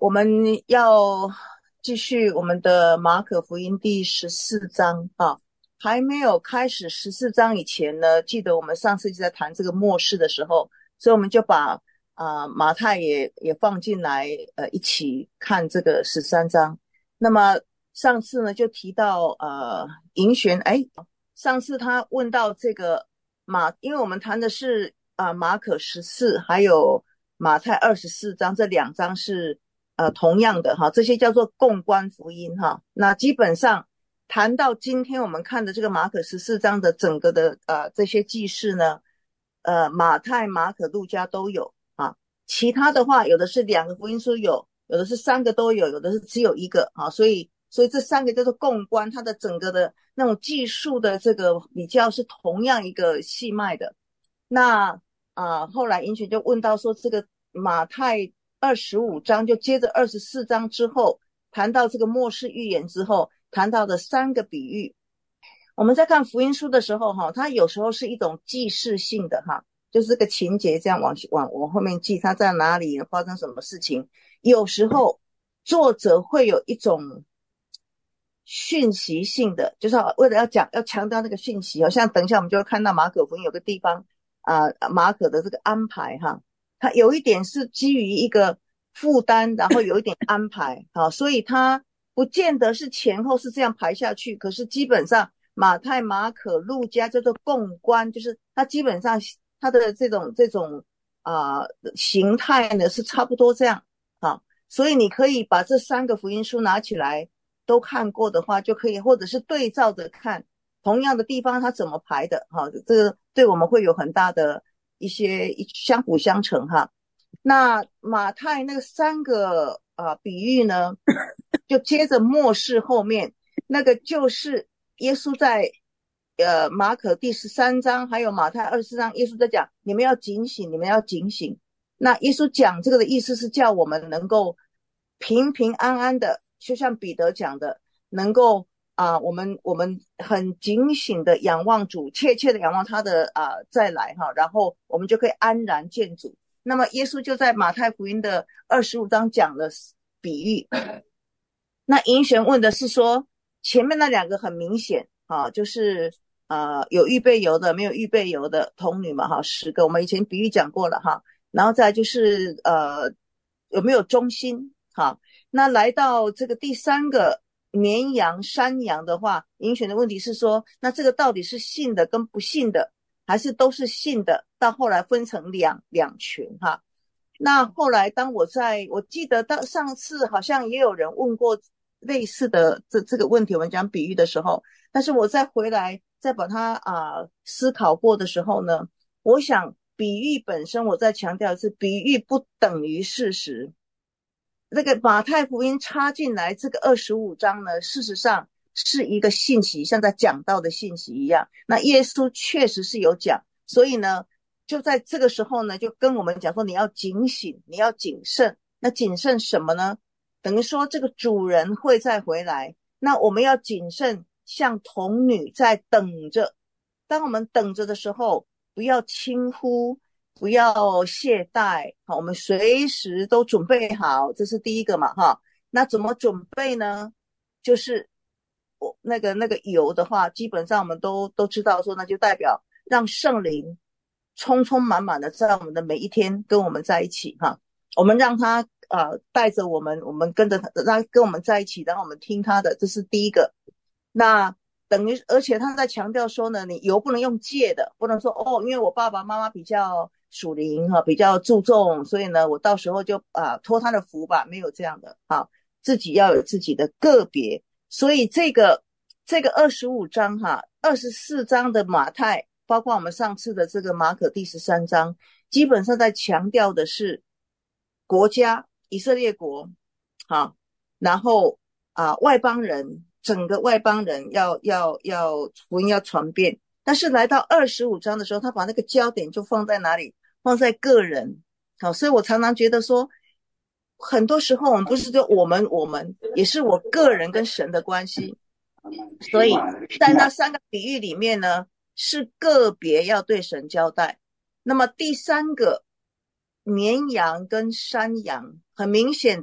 我们要继续我们的马可福音第14章啊。还没有开始14章以前呢，记得我们上次就在谈这个末世的时候，所以我们就把马太也放进来，一起看这个13章。那么上次呢就提到银旋，上次他问到这个因为我们谈的是马可14还有马太24章，这两章是同样的哈，这些叫做共观福音哈。那基本上谈到今天我们看的这个马可14章的整个的这些记事呢，马太、马可、路加都有啊。其他的话，有的是2个福音书有，有的是3个都有，有的是只有1个啊。所以这3个叫做共观，它的整个的那种技术的这个比较是同样一个系脉的。那后来银群就问到说，这个马太25章就接着24章之后，谈到这个末世预言之后，谈到的3个比喻。我们在看福音书的时候它有时候是一种记事性的就是这个情节这样往后面记，它在哪里发生什么事情。有时候作者会有一种讯息性的，就是为了要强调那个讯息像等一下我们就会看到马可福音有个地方马可的这个安排它有一点是基于一个负担，然后有一点安排所以它不见得是前后是这样排下去，可是基本上马太、马可、路加叫做共观，就是它基本上它的这种形态呢是差不多这样所以你可以把这3个福音书拿起来都看过的话就可以，或者是对照着看同样的地方它怎么排的这个对我们会有很大的一些相辅相成那马太那个3个比喻呢，就接着末世后面那个就是耶稣在马可第13章还有马太24章，耶稣在讲你们要警醒，你们要警醒。那耶稣讲这个的意思是叫我们能够平平安安的，就像彼得讲的，能够我们很警醒的仰望主，切切的仰望他的再来然后我们就可以安然见主。那么耶稣就在马太福音的25章讲了比喻。那银玄问的是说，前面那2个很明显就是有预备油的，没有预备油的童女嘛10个，我们以前比喻讲过了然后再来就是有没有忠心那来到这个第3个绵羊山羊的话，银玄的问题是说，那这个到底是信的跟不信的，还是都是信的，到后来分成两群那后来当我记得到上次好像也有人问过类似的这个问题，我们讲比喻的时候，但是我再回来再把它思考过的时候呢，我想比喻本身我再强调的是，比喻不等于事实。那个马太福音插进来这个25章呢，事实上是一个信息，像在讲到的信息一样。那耶稣确实是有讲，所以呢就在这个时候呢，就跟我们讲说你要警醒，你要谨慎。那谨慎什么呢？等于说这个主人会再回来，那我们要谨慎，像童女在等着。当我们等着的时候，不要轻忽，不要懈怠我们随时都准备好，这是第一个嘛那怎么准备呢？就是那个油的话，基本上我们都知道说，那就代表让圣灵充充满满的在我们的每一天跟我们在一起我们让他带着我们跟着他，让他跟我们在一起，然后我们听他的，这是第一个。那等于而且他在强调说呢，你油不能用借的，不能说因为我爸爸妈妈比较属灵比较注重，所以呢我到时候就托他的福吧，没有这样的自己要有自己的个别。所以这个25章24章的马太，包括我们上次的这个马可第13章，基本上在强调的是国家以色列国然后外邦人，整个外邦人要福音要传遍。但是来到25章的时候，他把那个焦点就放在哪里？放在个人所以我常常觉得说，很多时候我们不是就我们也是我个人跟神的关系。所以在那3个比喻里面呢，是个别要对神交代。那么第3个绵羊跟山羊，很明显的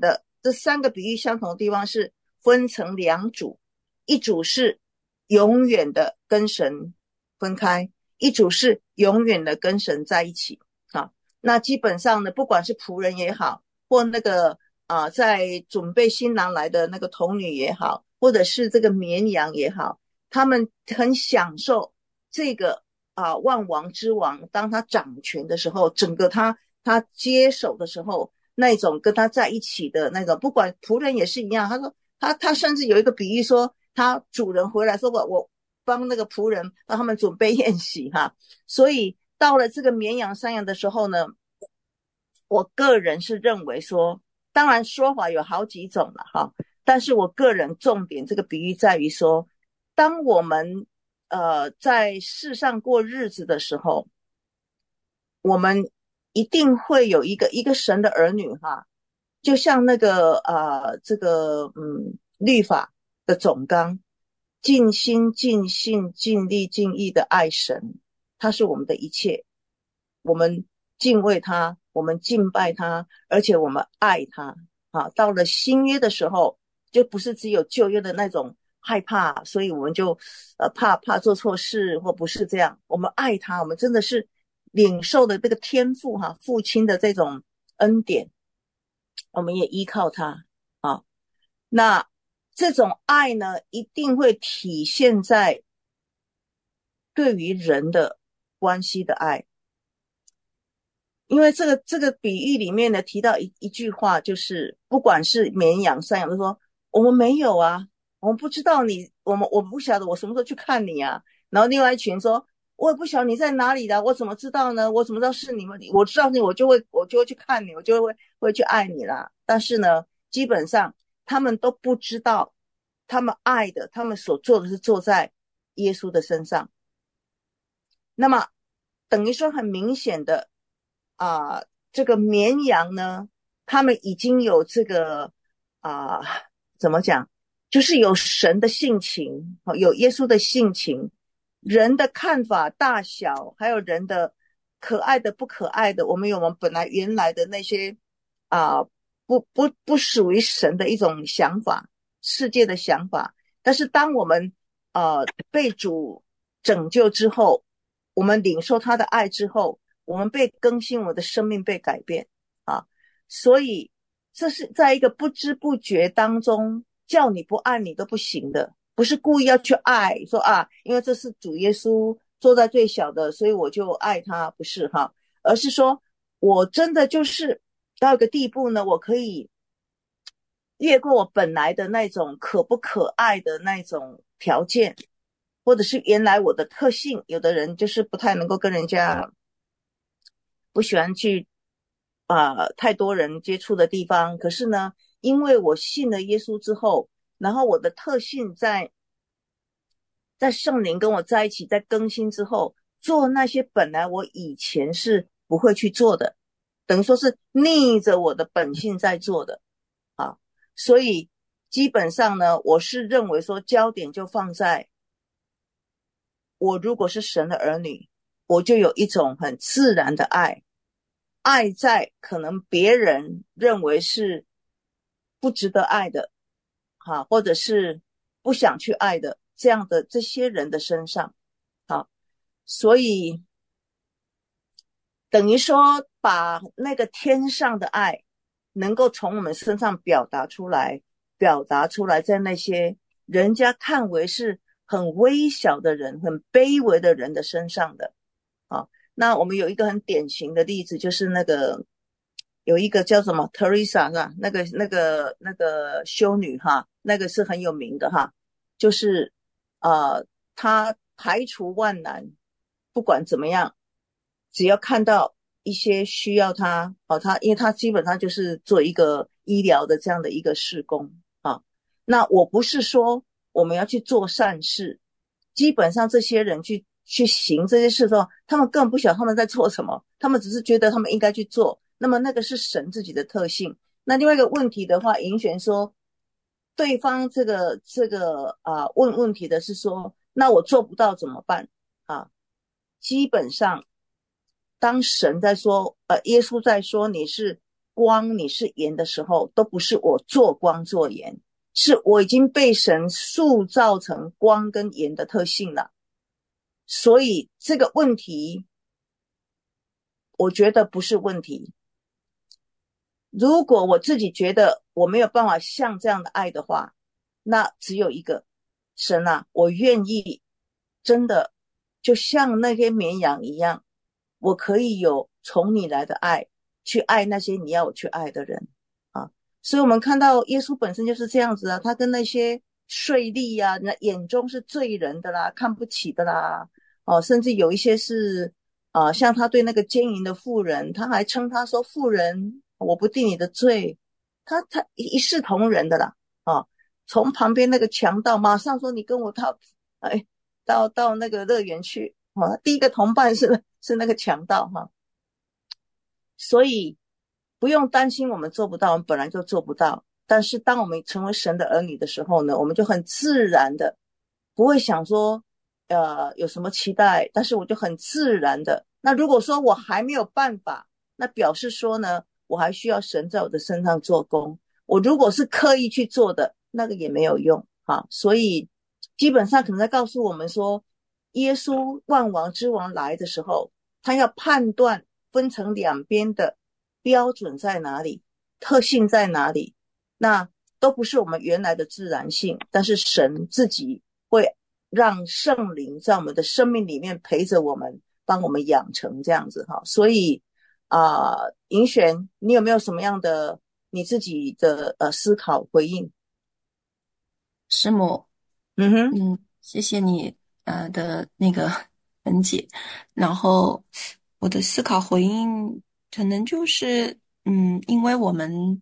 这三个比喻相同的地方是分成两组，一组是永远的跟神分开，一组是永远的跟神在一起啊。那基本上呢，不管是仆人也好，或那个在准备新郎来的那个童女也好，或者是这个绵羊也好，他们很享受这个万王之王，当他掌权的时候，整个他接手的时候，那种跟他在一起的那种，不管仆人也是一样。他说他甚至有一个比喻说，他主人回来说我帮那个仆人帮他们准备宴席哈。所以到了这个绵羊山羊的时候呢，我个人是认为说，当然说法有好几种了哈，但是我个人重点这个比喻在于说，当我们在世上过日子的时候，我们一定会有一个神的儿女哈，就像那个这个律法的总纲，尽心尽性尽力尽意的爱神，他是我们的一切，我们敬畏他，我们敬拜他，而且我们爱他啊。到了新约的时候，就不是只有旧约的那种害怕，所以我们就怕做错事，或不是这样。我们爱他，我们真的是领受的这个天父哈，父亲的这种恩典，我们也依靠他啊。那这种爱呢，一定会体现在对于人的关系的爱。因为这个比喻里面呢，提到一句话，就是不管是绵羊山羊，都说我们没有啊，我们不知道你，我不晓得我什么时候去看你啊。然后另外一群说，我也不晓得你在哪里的，我怎么知道呢？我怎么知道是你们？我知道你，我就会去看你，我就会去爱你啦。但是呢，基本上他们都不知道，他们爱的，他们所做的是做在耶稣的身上。那么等于说很明显的这个绵羊呢，他们已经有这个啊、怎么讲，就是有神的性情，有耶稣的性情，人的看法大小，还有人的可爱的不可爱的，我们有我们本来原来的那些啊、不属于神的一种想法，世界的想法。但是当我们被主拯救之后，我们领受他的爱之后，我们被更新，我们的生命被改变啊。所以这是在一个不知不觉当中，叫你不爱你都不行的，不是故意要去爱，说因为这是主耶稣坐在最小的，所以我就爱他，不是哈，而是说我真的就是到一个地步呢，我可以越过我本来的那种可不可爱的那种条件，或者是原来我的特性，有的人就是不太能够跟人家，不喜欢去太多人接触的地方。可是呢，因为我信了耶稣之后，然后我的特性在圣灵跟我在一起，在更新之后，做那些本来我以前是不会去做的，等于说是逆着我的本性在做的啊。所以基本上呢，我是认为说焦点就放在我如果是神的儿女，我就有一种很自然的爱，爱在可能别人认为是不值得爱的或者是不想去爱的这样的这些人的身上所以等于说把那个天上的爱能够从我们身上表达出来在那些人家看为是很微小的人，很卑微的人的身上的那我们有一个很典型的例子，就是那个有一个叫什么 Teresa 是吧？那个修女那个是很有名的就是她排除万难，不管怎么样，只要看到一些需要她因为她基本上就是做一个医疗的这样的一个事工那我不是说我们要去做善事，基本上这些人去行这些事的时候，他们根本不晓得他们在做什么，他们只是觉得他们应该去做，那么那个是神自己的特性。那另外一个问题的话，银璇说对方问问题的是说，那我做不到怎么办基本上当神在说耶稣在说你是光，你是盐的时候，都不是我做光做盐，是我已经被神塑造成光跟盐的特性了。所以这个问题，我觉得不是问题。如果我自己觉得我没有办法像这样的爱的话，那只有一个，神啊，我愿意真的就像那些绵羊一样，我可以有从你来的爱，去爱那些你要我去爱的人啊。所以我们看到耶稣本身就是这样子啊，他跟那些税吏啊，人眼中是罪人的啦，看不起的啦，甚至有一些是像他对那个奸淫的妇人，他还称他说妇人，我不定你的罪，他一视同仁的啦啊。从旁边那个强盗马上说你跟我哎到那个乐园去啊，第一个同伴是那个强盗哈。所以不用担心我们做不到，我们本来就做不到。但是当我们成为神的儿女的时候呢，我们就很自然的，不会想说有什么期待，但是我就很自然的。那如果说我还没有办法，那表示说呢，我还需要神在我的身上做工。我如果是刻意去做的，那个也没有用啊。所以基本上可能在告诉我们说，耶稣万王之王来的时候，他要判断分成两边的标准在哪里，特性在哪里，那都不是我们原来的自然性，但是神自己会让圣灵在我们的生命里面陪着我们，帮我们养成这样子哈。所以银璇，你有没有什么样的你自己的思考回应？ 师母， 嗯哼， 谢谢你的那个分解。然后我的思考回应可能就是因为我们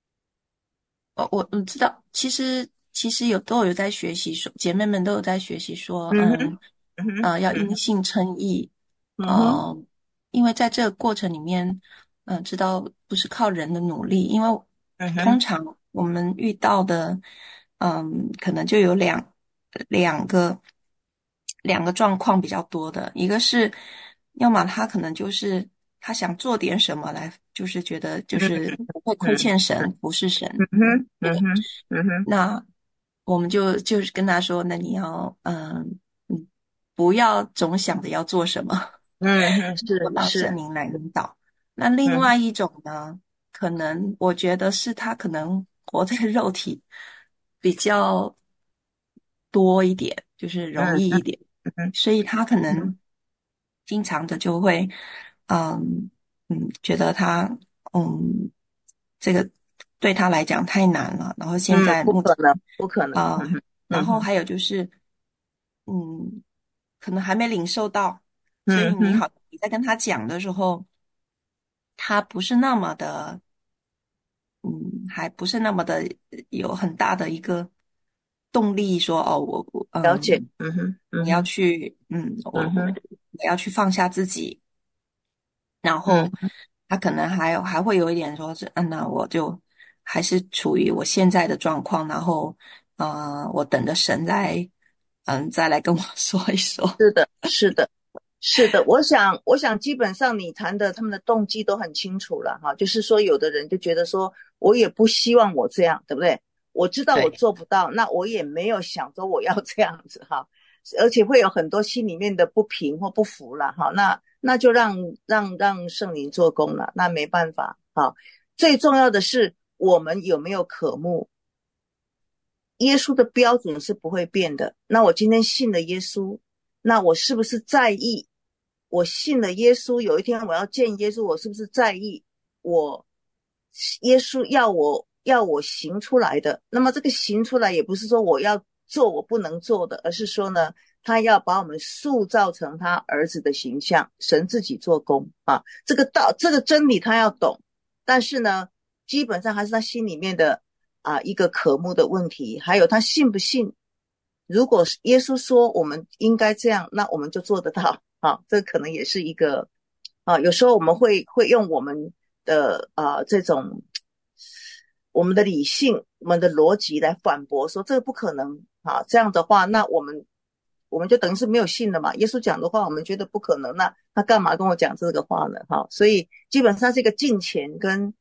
我知道，其实都有在学习说，姐妹们都有在学习说， 嗯哼，嗯哼， 要因信称义， 嗯哼， 呃，因为在这个过程里面，知道不是靠人的努力，因为嗯哼， 通常我们遇到的，可能就有两个两个状况比较多的，一个是，要么他可能就是他想做点什么来，就是觉得就是不会亏嗯欠神，不是神。 嗯哼， 对， 嗯哼，嗯哼， 那我们就是跟他说，那你要嗯，不要总想着要做什么， 嗯哼， 我让是是， 圣灵来引导。那另嗯外一种呢，可能我觉得是他可能活在肉体比较多一点，就是容嗯嗯易一点， 嗯所以他可能经常的就会，嗯觉得他嗯这个对他来讲太难了，然后现嗯， 在目前不可能，不可能， 啊、 嗯哼，嗯哼， 然后还有就是嗯可能还没领受到，所以嗯哼， 你在跟他讲的时候，他不是那么的。还不是那么的有很大的一个动力说，哦， 了解，嗯哼， 你要嗯哼， 去， 嗯哼， 我要去放下自己，然后嗯他可能还会有一点说是，那我就还是处于我现在的状况，然后，我等着神来，再来跟我说一说。 是的，是的，是的，我想基本上你谈的他们的动机都很清楚了哈，就是说有的人就觉得说我也不希望我这样，对不对？我知道我对， 做不到，那我也没有想着我要这样子哈，而且会有很多心里面的不平或不服了哈，那就让圣灵做工了，那没办法哈。最重要的是我们有没有渴慕，耶稣的标准是不会变的。那我今天信了耶稣，那我是不是在意？我信了耶稣，有一天我要见耶稣，我是不是在意我耶稣要我行出来的？那么这个行出来也不是说我要做我不能做的，而是说呢，他要把我们塑造成他儿子的形象，神自己做工啊。这个真理他要懂，但是呢，基本上还是他心里面的一个渴慕的问题，还有他信不信。如果耶稣说我们应该这样，那我们就做得到啊。这可能也是一个有时候我们会用我们的这种我们的理性、我们的逻辑来反驳说这个不可能啊。这样的话，那我们就等于是没有信了嘛。耶稣讲的话，我们觉得不可能，那他干嘛跟我讲这个话呢？哈，所以基本上是一个敬虔跟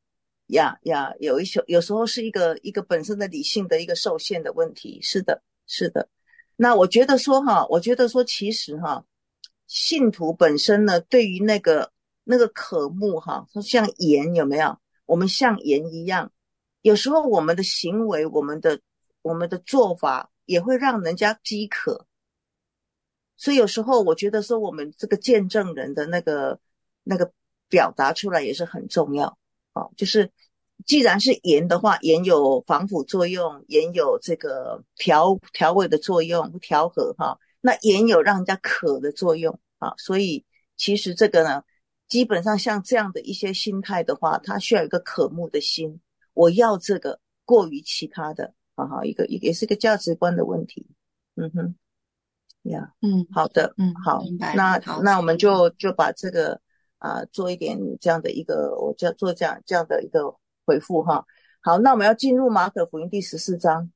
有时候是一个本身的理性的一个受限的问题。是的，是的。那我觉得说其实信徒本身呢，对于那个渴慕说像盐有没有？我们像盐一样，有时候我们的行为，我们的做法也会让人家饥渴。所以有时候我觉得说，我们这个见证人的那个表达出来也是很重要。就是既然是盐的话，盐有防腐作用，盐有这个调味的作用，调和那盐有让人家渴的作用所以其实这个呢，基本上像这样的一些心态的话，它需要一个渴慕的心，我要这个过于其他的也是一个价值观的问题。嗯哼。呀， 嗯好的，好， 明白。 那好， 那我们就把这个做一点这样的一个，我就做这样的一个回复好，那我们要进入马可福音第14章，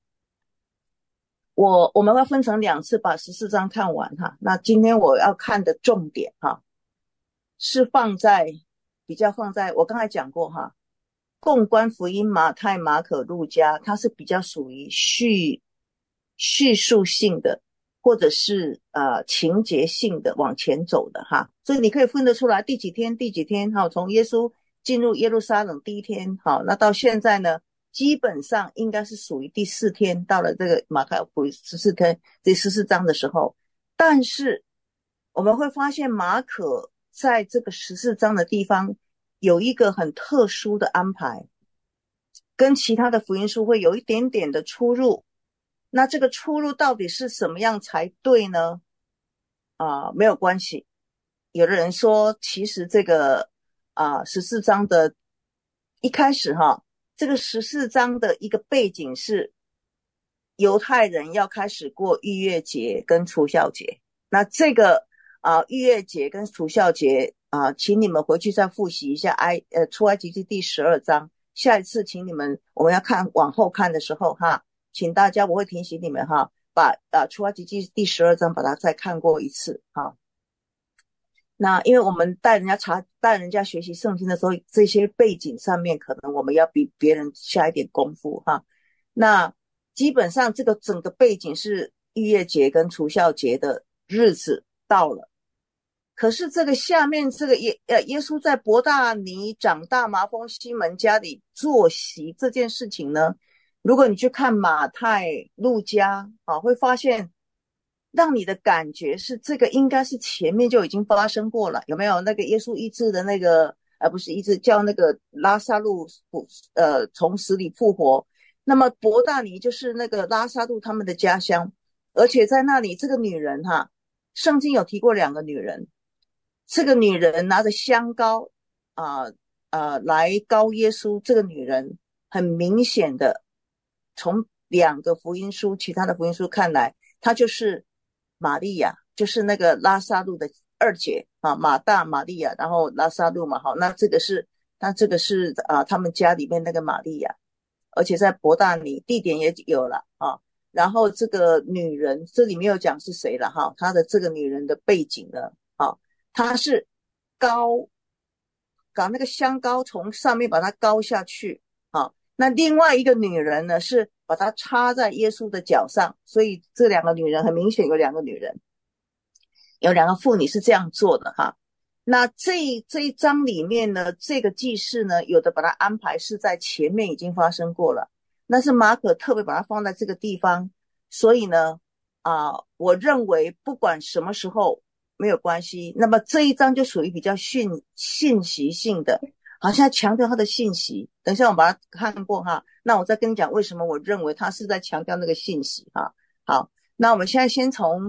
我们会分成2次把14章看完那今天我要看的重点是比较放在我刚才讲过纵观福音马太、马可、路加，它是比较属于叙述性的，或者是情节性的往前走的所以你可以分得出来第几天从耶稣进入耶路撒冷第一天那到现在呢，基本上应该是属于第4天，到了这个马可福音14天第14章的时候。但是我们会发现马可在这个14章的地方有一个很特殊的安排，跟其他的福音书会有一点点的出入。那这个出入到底是什么样才对呢？没有关系。有的人说，其实这个14章的一开始这个14章的一个背景是犹太人要开始过逾越节跟除酵节。那这个逾越节跟除酵节请你们回去再复习一下出埃及记第12章。下一次请你们我们要往后看的时候请大家我会提醒你们把出埃及记第12章把它再看过一次那因为我们带人家学习圣经的时候，这些背景上面可能我们要比别人下一点功夫那基本上这个整个背景是逾越节跟除酵节的日子到了。可是这个下面这个耶稣在伯大尼长大麻风西门家里坐席这件事情呢，如果你去看马太、路加会发现让你的感觉是这个应该是前面就已经发生过了。有没有那个耶稣医治的那个不是医治，叫那个拉撒路从死里复活。那么伯大尼就是那个拉撒路他们的家乡，而且在那里这个女人圣经有提过2个女人，这个女人拿着香膏来膏耶稣。这个女人很明显的从2个福音书其他的福音书看来，她就是玛利亚，就是那个拉撒路的二姐马大、玛利亚，然后拉撒路嘛那这个是他们家里面那个玛利亚，而且在伯大尼地点也有了然后这个女人这里没有讲是谁了她的这个女人的背景呢她是搞那个香膏从上面把它膏下去那另外一个女人呢是把它插在耶稣的脚上。所以这2个女人很明显有2个女人，有2个妇女是这样做的那这一章里面呢，这个记事呢，有的把它安排是在前面已经发生过了，那是马可特别把它放在这个地方。所以呢我认为不管什么时候没有关系。那么这一章就属于比较信息性的好像强调它的信息。等一下我把它看过那我再跟你讲为什么我认为它是在强调那个信息好，那我们现在先从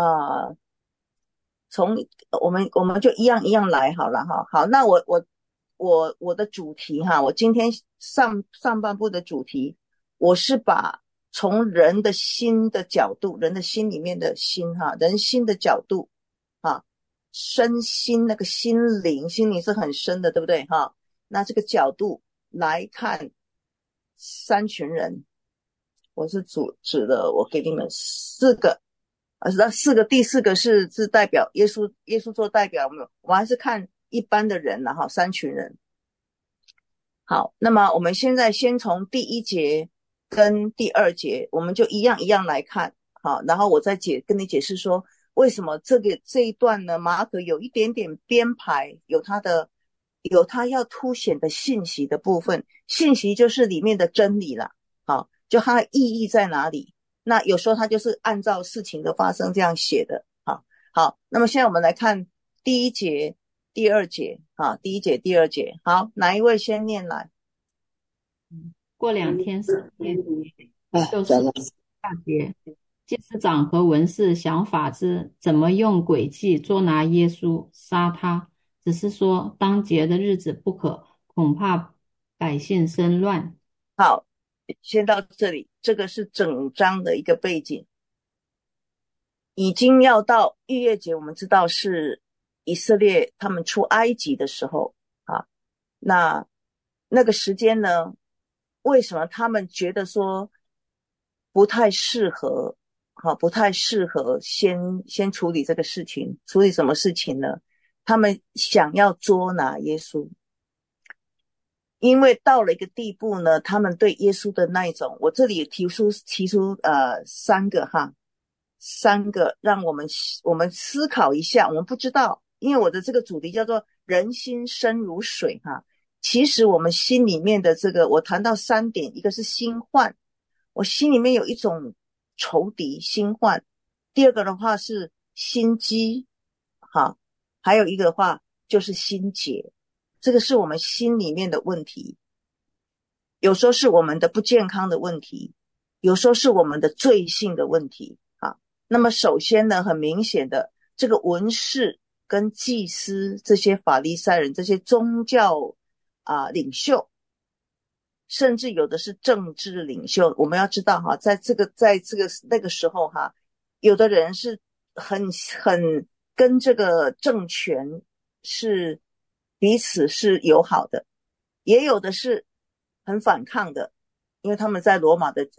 我们就一样一样来好了好，那我的主题我今天上半部的主题，我是把从人的心的角度，人的心里面的心人心的角度身心那个心灵是很深的，对不对那这个角度来看3群人，我是指的我给你们4个4个，第4个是代表耶稣做代表，我们还是看一般的人3群人。 好，那么我们现在先从第一节跟第二节，我们就一样一样来看。好，然后我再跟你解释说，为什么这一段呢？马可有一点点编排，有他要凸显的信息的部分，信息就是里面的真理啦。好，就它的意义在哪里？那有时候他就是按照事情的发生这样写的。好，那么现在我们来看第一节、第二节。第一节、第二节。好，哪一位先念来？ 过2天是逾越节，就是讲了。 大节。祭司长和文士想法子怎么用诡计捉拿耶稣，杀他，只是说当节的日子不可，恐怕百姓生乱。 好，先到这里，这个是整章的一个背景。已经要到逾越节，我们知道是以色列他们出埃及的时候啊。那个时间呢，为什么他们觉得说不太适合？不太适合先处理这个事情。处理什么事情呢？他们想要捉拿耶稣，因为到了一个地步呢，他们对耶稣的那一种，我这里提出三个让我们思考一下。我们不知道，因为我的这个主题叫做人心深如水其实我们心里面的这个，我谈到3点，一个是心患，我心里面有一种仇敌心患；第二个的话是心机，还有一个的话就是心结。这个是我们心里面的问题，有时候是我们的不健康的问题，有时候是我们的罪性的问题。那么首先呢，很明显的，这个文士跟祭司这些法利赛人，这些宗教领袖，甚至有的是政治领袖。我们要知道在这个那个时候有的人是很跟这个政权是彼此是友好的，也有的是很反抗的，因为他们在罗马的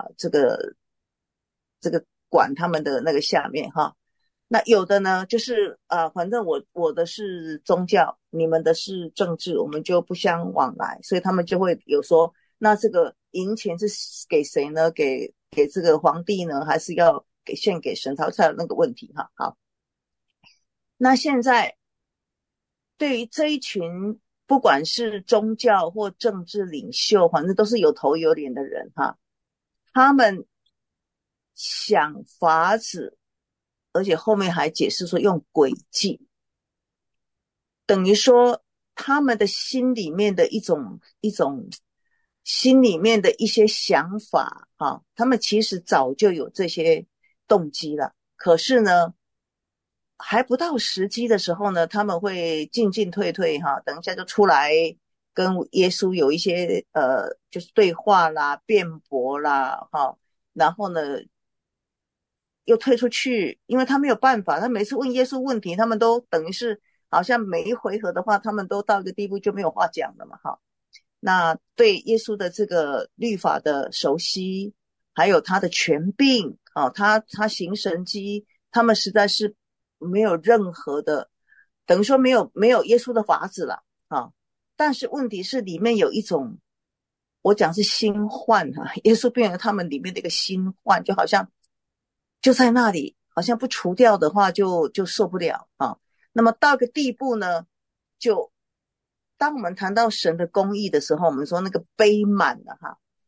这个管他们的那个下面那有的呢就是反正我的是宗教，你们的是政治，我们就不相往来，所以他们就会有说，那这个银钱是给谁呢？给这个皇帝呢，还是要献给神？才有那个问题好，那现在对于这一群不管是宗教或政治领袖，反正都是有头有脸的人他们想法子，而且后面还解释说用诡计，等于说他们的心里面的一种心里面的一些想法他们其实早就有这些动机了，可是呢还不到时机的时候呢，他们会进退等一下就出来跟耶稣有一些就是对话啦、辩驳啦然后呢又退出去，因为他没有办法，他每次问耶稣问题，他们都等于是好像每一回合的话，他们都到一个地步就没有话讲了嘛那对耶稣的这个律法的熟悉，还有他的权柄他行神迹，他们实在是没有任何的，等于说没有耶稣的法子了但是问题是里面有一种，我讲是心患耶稣变成他们里面的一个心患，就好像就在那里，好像不除掉的话就受不了那么到个地步呢，就当我们谈到神的公义的时候，我们说那个杯满了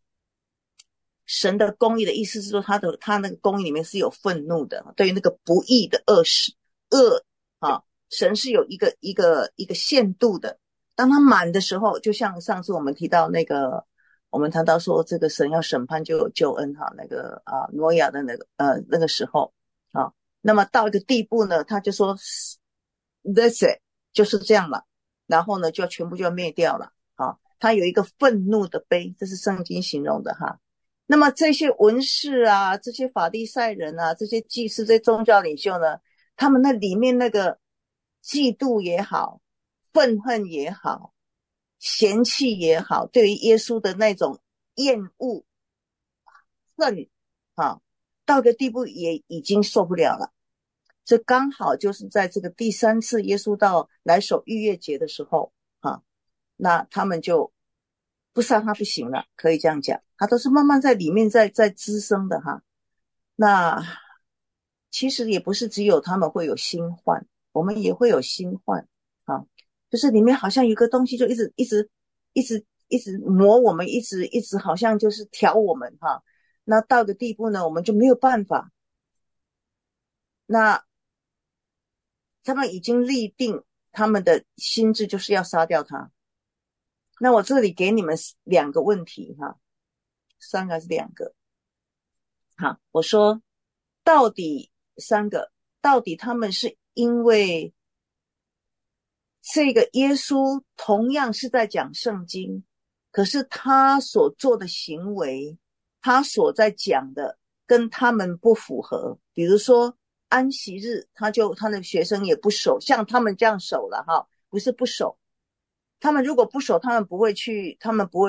神的公义的意思是说他那个公义里面是有愤怒的，对于那个不义的恶神是有一个限度的。当他满的时候，就像上次我们提到那个，我们谈到说这个神要审判就有救恩那个挪亚的那个时候那么到一个地步呢，他就说 That's it， 就是这样了，然后呢就全部就要灭掉了他有一个愤怒的杯，这是圣经形容的那么这些文士这些法利赛人这些祭司、这些宗教领袖呢，他们那里面那个嫉妒也好，愤恨也好，嫌弃也好，对于耶稣的那种厌恶、恨到个地步也已经受不了了。这刚好就是在这个第3次耶稣到来守逾越节的时候那他们就不杀他不行了，可以这样讲，他都是慢慢在里面在滋生的哈。那其实也不是只有他们会有新患，我们也会有新患啊，就是里面好像有一个东西就一直磨我们，一直好像就是调我们哈。那到个地步呢，我们就没有办法。那他们已经立定他们的心智就是要杀掉他。那我这里给你们2个问题哈，3个还是2个？好，我说到底3个，到底他们是因为这个耶稣同样是在讲圣经，可是他所做的行为，他所在讲的跟他们不符合。比如说安息日，他的学生也不守，像他们这样守了哈，不是不守。他们如果不守，他们不会去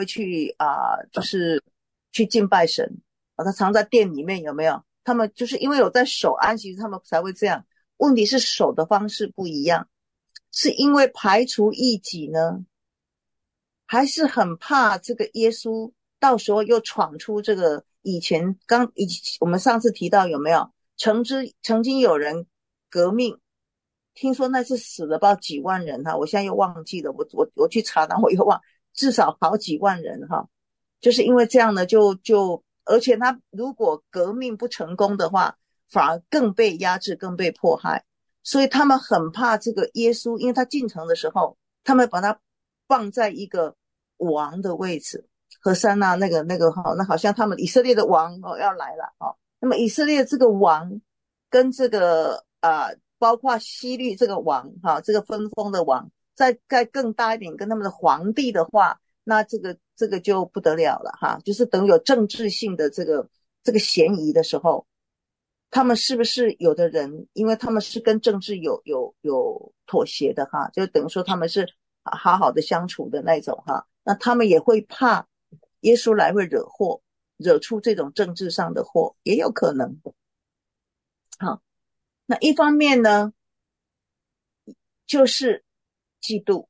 就是去敬拜神啊。他常在店里面有没有？他们就是因为有在守安息日，他们才会这样。问题是守的方式不一样，是因为排除异己呢，还是很怕这个耶稣到时候又闯出这个我们上次提到有没有曾经有人革命，听说那次死了不知道几万人哈，我现在又忘记了，我去查，然后我又忘，至少好几万人哈，就是因为这样呢，而且他如果革命不成功的话，反而更被压制，更被迫害，所以他们很怕这个耶稣，因为他进城的时候，他们把他放在一个王的位置，和珊娜那好像他们以色列的王要来了那么以色列这个王跟这个包括希律这个王这个分封的王，再更大一点跟他们的皇帝的话，那这个就不得了了就是等有政治性的这个嫌疑的时候，他们是不是有的人，因为他们是跟政治有妥协的就等于说他们是好好的相处的那种那他们也会怕耶稣来会惹祸，惹出这种政治上的祸，也有可能那一方面呢，就是嫉妒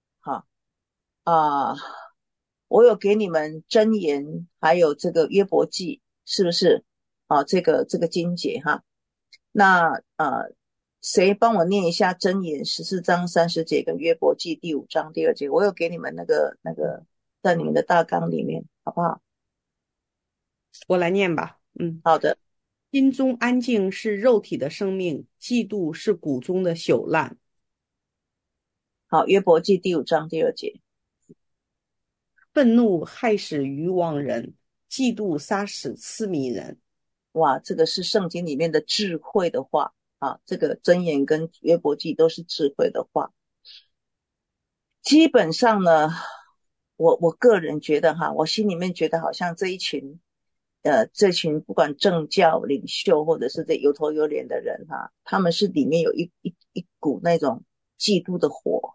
我有给你们箴言，还有这个约伯记，是不是这个经节那谁帮我念一下箴言14章30节跟约伯记第5章第2节？我有给你们那个在你们的大纲里面，好不好？ 我来念吧。 好的。 心中安静是肉体的生命，嫉妒是骨中的朽烂。 好，约伯记第5章第2节。 愤怒害死愚妄人，嫉妒杀死痴迷人。 哇，这个是圣经里面的智慧的话这个箴言跟约伯记都是智慧的话。基本上呢，我个人觉得我心里面觉得好像这群不管政教领袖或者是这有头有脸的人他们是里面有一股那种嫉妒的火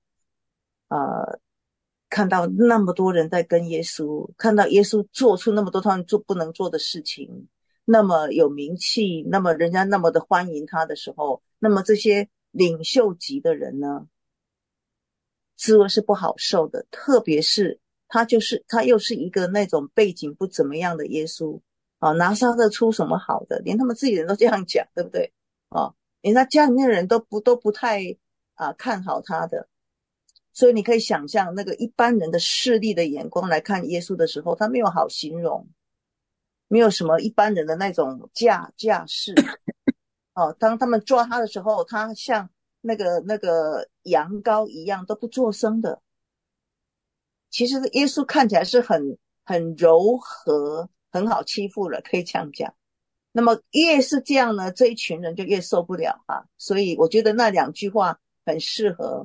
看到那么多人在跟耶稣，看到耶稣做出那么多他们不能做的事情，那么有名气，那么人家那么的欢迎他的时候，那么这些领袖级的人呢，滋味是不好受的。特别是他又是一个那种背景不怎么样的耶稣拿撒勒出什么好的，连他们自己人都这样讲，对不对连他家里面的人都不太看好他的。所以你可以想象那个一般人的势力的眼光来看耶稣的时候，他没有好形容，没有什么一般人的那种架势当他们抓他的时候，他像那个羊羔一样都不作声的。其实耶稣看起来是很柔和，很好欺负了，可以这样讲。那么越是这样呢，这一群人就越受不了所以我觉得那2句话很适合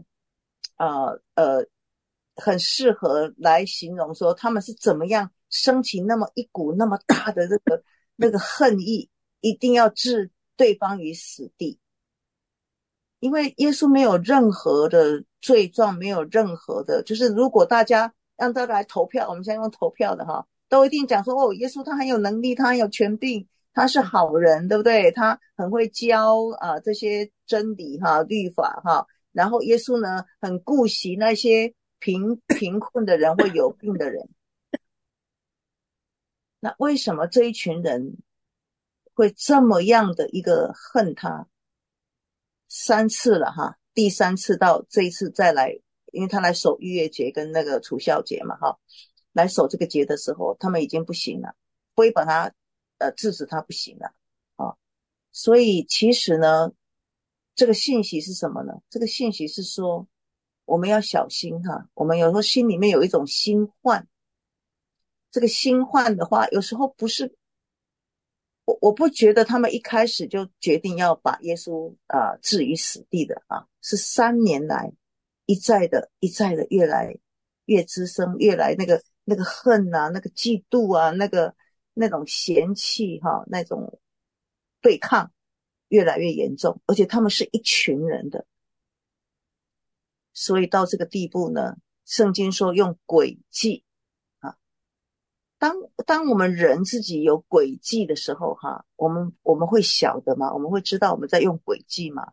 很适合来形容说他们是怎么样升起那么一股那么大的那个恨意，一定要置对方于死地。因为耶稣没有任何的罪状，没有任何的，就是如果大家让大家来投票，我们现在用投票的都一定讲说耶稣他很有能力，他很有权柄，他是好人，对不对？他很会教这些真理律法然后耶稣呢很顾惜那些贫困的人或有病的人。那为什么这一群人会这么样的一个恨他？3次了哈，第3次到这一次再来，因为他来守逾越节跟那个除酵节嘛哈，来守这个节的时候，他们已经不行了，非把他制止他不行了啊。所以其实呢，这个信息是什么呢？这个信息是说我们要小心哈，我们有时候心里面有一种心患，这个心患的话，有时候不是我不觉得他们一开始就决定要把耶稣置于死地的啊，是3年来一再的越来越滋生，越来那个恨啊，那个嫉妒啊，那种嫌弃那种对抗越来越严重，而且他们是一群人的，所以到这个地步呢，圣经说用诡计啊。当我们人自己有诡计的时候哈，我们会晓得吗？我们会知道我们在用诡计吗？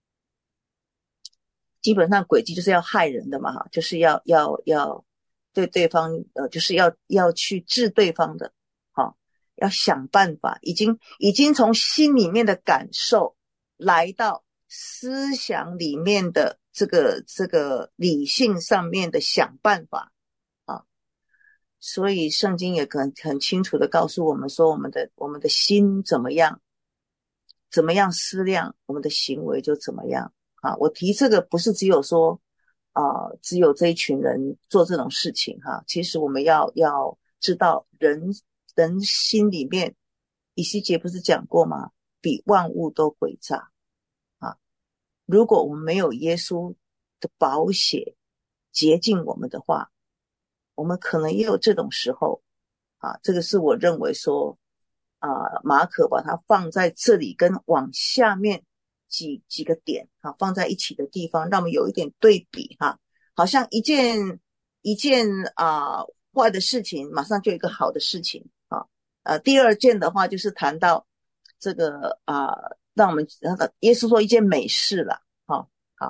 基本上诡计就是要害人的嘛哈，就是要对对方就是要去治对方的，好，要想办法，已经从心里面的感受来到思想里面的这个理性上面的想办法啊。所以圣经也很清楚的告诉我们说，我们的心怎么样思量，我们的行为就怎么样啊。我提这个不是只有说只有这一群人做这种事情哈，其实我们要知道人心里面，以西结不是讲过吗？比万物都诡诈啊。如果我们没有耶稣的宝血洁净我们的话，我们可能也有这种时候啊。这个是我认为说马可把它放在这里跟往下面几个点放在一起的地方，让我们有一点对比好像一件坏的事情马上就有一个好的事情第二件的话就是谈到这个让我们耶稣说一件美事了好。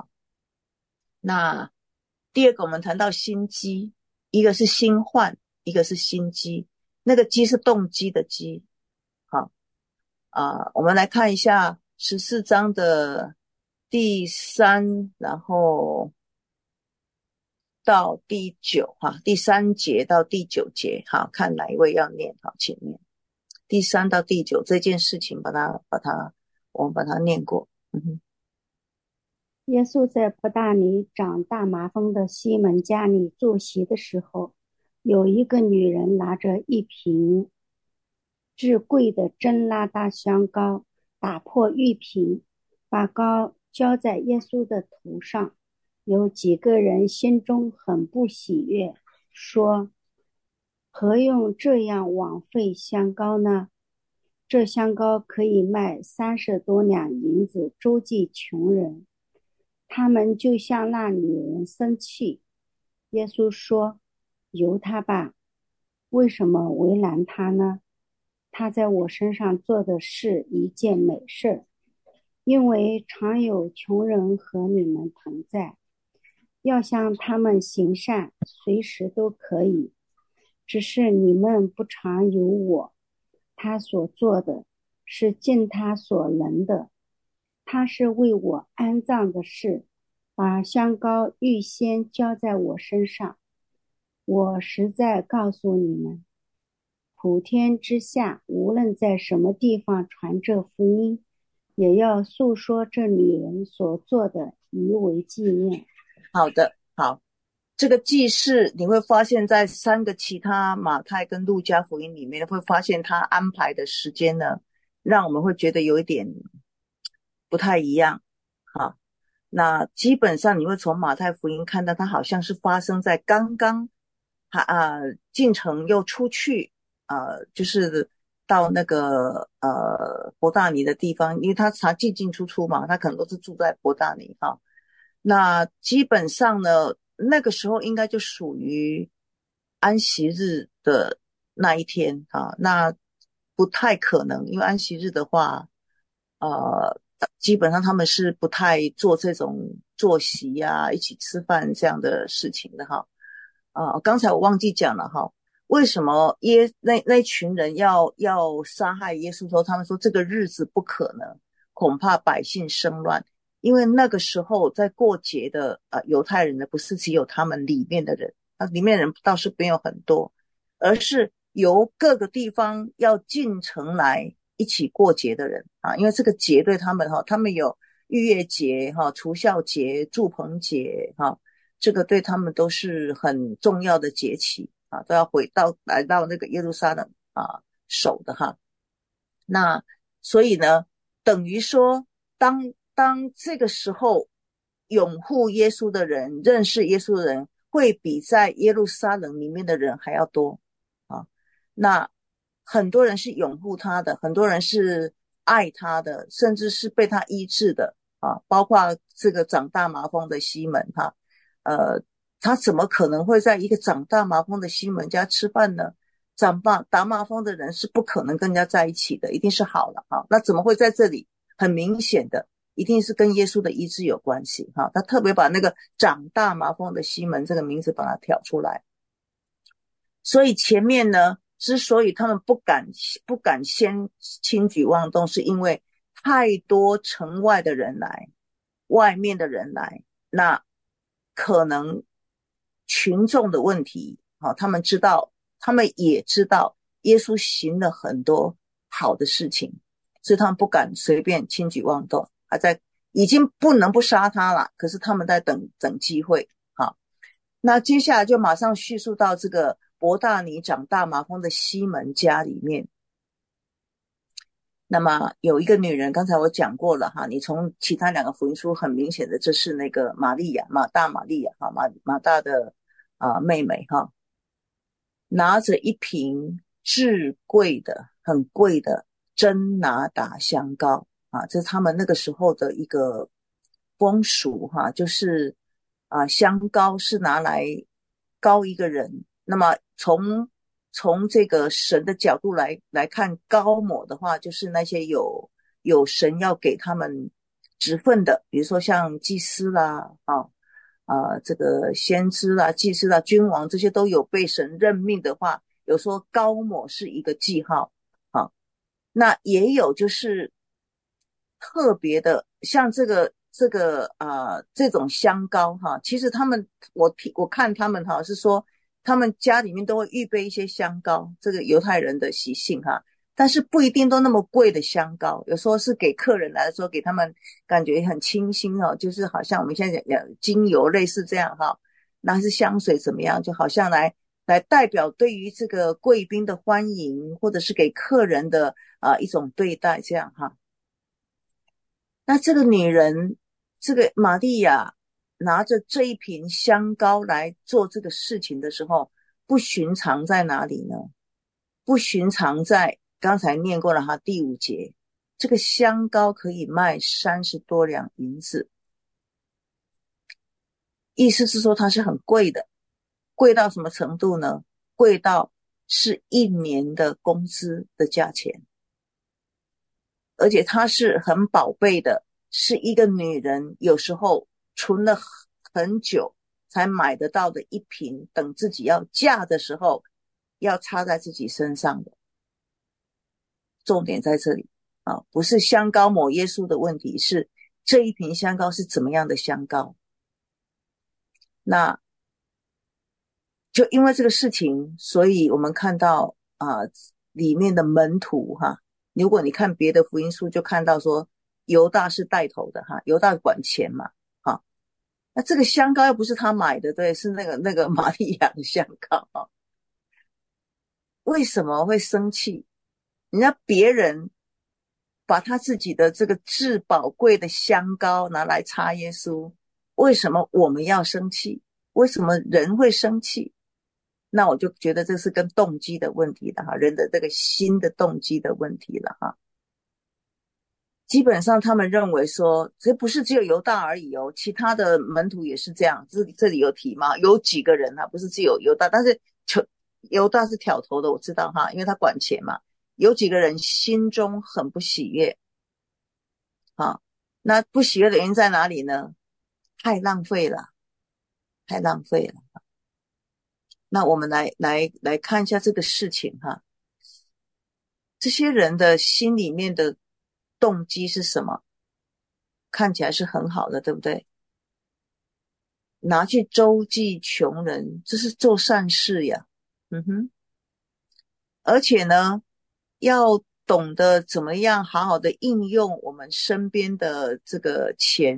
那第二个我们谈到心机，一个是心患，一个是心机，那个机是动机的机好。我们来看一下14章的第3，然后到第9第3节到第9节好，看哪一位要念好，请念第3到第9这件事情，我们把它念过。 耶稣在伯大尼长大麻风的西门家里坐席的时候，有一个女人拿着一瓶至贵的真拉大香膏，打破玉瓶，把膏浇在耶稣的头上。有几个人心中很不喜悦，说：何用这样枉费香膏呢？这香膏可以卖30多两银子周济穷人。他们就向那女人生气。耶稣说：由他吧，为什么为难他呢？他在我身上做的是一件美事，因为常有穷人和你们同在，要向他们行善，随时都可以，只是你们不常有我。他所做的是尽他所能的，他是为我安葬的事，把香膏预先浇在我身上。我实在告诉你们，普天之下无论在什么地方传这福音，也要诉说这女人所做的，以为纪念。 好的，好，这个记事你会发现在3个其他马太跟路加福音里面会发现他安排的时间呢，让我们会觉得有一点不太一样那基本上你会从马太福音看到它好像是发生在刚刚进城又出去就是到那个伯大尼的地方，因为他常进出出嘛，他可能都是住在伯大尼那基本上呢那个时候应该就属于安息日的那一天那不太可能，因为安息日的话基本上他们是不太做这种坐席啊，一起吃饭这样的事情的哈。刚才我忘记讲了哈，为什么那群人要杀害耶稣说，他们说这个日子不可能，恐怕百姓生乱，因为那个时候在过节的犹太人呢，不是只有他们里面的人，里面人倒是没有很多，而是由各个地方要进城来一起过节的人啊，因为这个节对他们他们有逾越节除酵节、住棚节这个对他们都是很重要的节期啊，都要来到那个耶路撒冷守的哈。那所以呢，等于说当这个时候拥护耶稣的人、认识耶稣的人，会比在耶路撒冷里面的人还要多啊。那很多人是拥护他的，很多人是爱他的，甚至是被他医治的啊，包括这个长大麻风的西门他怎么可能会在一个长大麻风的西门家吃饭呢？打麻风的人是不可能跟人家在一起的，一定是好了那怎么会在这里？很明显的，一定是跟耶稣的医治有关系他特别把那个长大麻风的西门这个名字把它挑出来。所以前面呢，之所以他们不敢先轻举妄动，是因为太多城外的人来，外面的人来，那可能群众的问题他们也知道耶稣行了很多好的事情，所以他们不敢随便轻举妄动，已经不能不杀他了，可是他们在等机会那接下来就马上叙述到这个伯大尼长大麻风的西门家里面。那么有一个女人，刚才我讲过了你从其他两个福音书很明显的，这是那个马大马利亚马大的妹妹拿着一瓶至贵的很贵的真拿达香膏这是他们那个时候的一个风俗就是香膏是拿来膏一个人，那么从这个神的角度来看，膏抹的话就是那些有神要给他们职分的，比如说像祭司啦这个先知啦、祭司啦、君王，这些都有被神任命的话，有说膏抹是一个记号那也有就是特别的，像这种香膏其实我看他们是说他们家里面都会预备一些香膏，这个犹太人的习性但是不一定都那么贵的香膏，有时候是给客人来的时候给他们感觉很清新就是好像我们现在讲精油类似这样那是香水怎么样，就好像来代表对于这个贵宾的欢迎，或者是给客人的一种对待这样那这个女人，这个玛利亚拿着这一瓶香膏来做这个事情的时候，不寻常在哪里呢？不寻常在刚才念过了第5节，这个香膏可以卖30多两银子，意思是说它是很贵的，贵到什么程度呢？贵到是1年的工资的价钱，而且它是很宝贝的，是一个女人有时候存了很久才买得到的一瓶，等自己要嫁的时候要插在自己身上的。重点在这里不是香膏抹耶稣的问题，是这一瓶香膏是怎么样的香膏。那就因为这个事情，所以我们看到里面的门徒如果你看别的福音书就看到说犹大是带头的犹大管钱嘛那这个香膏又不是他买的，对，是那个玛利亚的香膏为什么会生气？人家别人把他自己的这个至宝贵的香膏拿来擦耶稣，为什么我们要生气？为什么人会生气？那我就觉得这是跟动机的问题了人的这个心的动机的问题了基本上他们认为说，这不是只有犹大而已其他的门徒也是这样。这里有提吗？有几个人不是只有犹大，但是犹大是挑头的，我知道因为他管钱嘛。有几个人心中很不喜悦那不喜悦的原因在哪里呢？太浪费了，太浪费了。那我们来看一下这个事情哈，这些人的心里面的动机是什么？看起来是很好的，对不对？拿去周济穷人，这是做善事呀。而且呢，要懂得怎么样好好的应用我们身边的这个钱，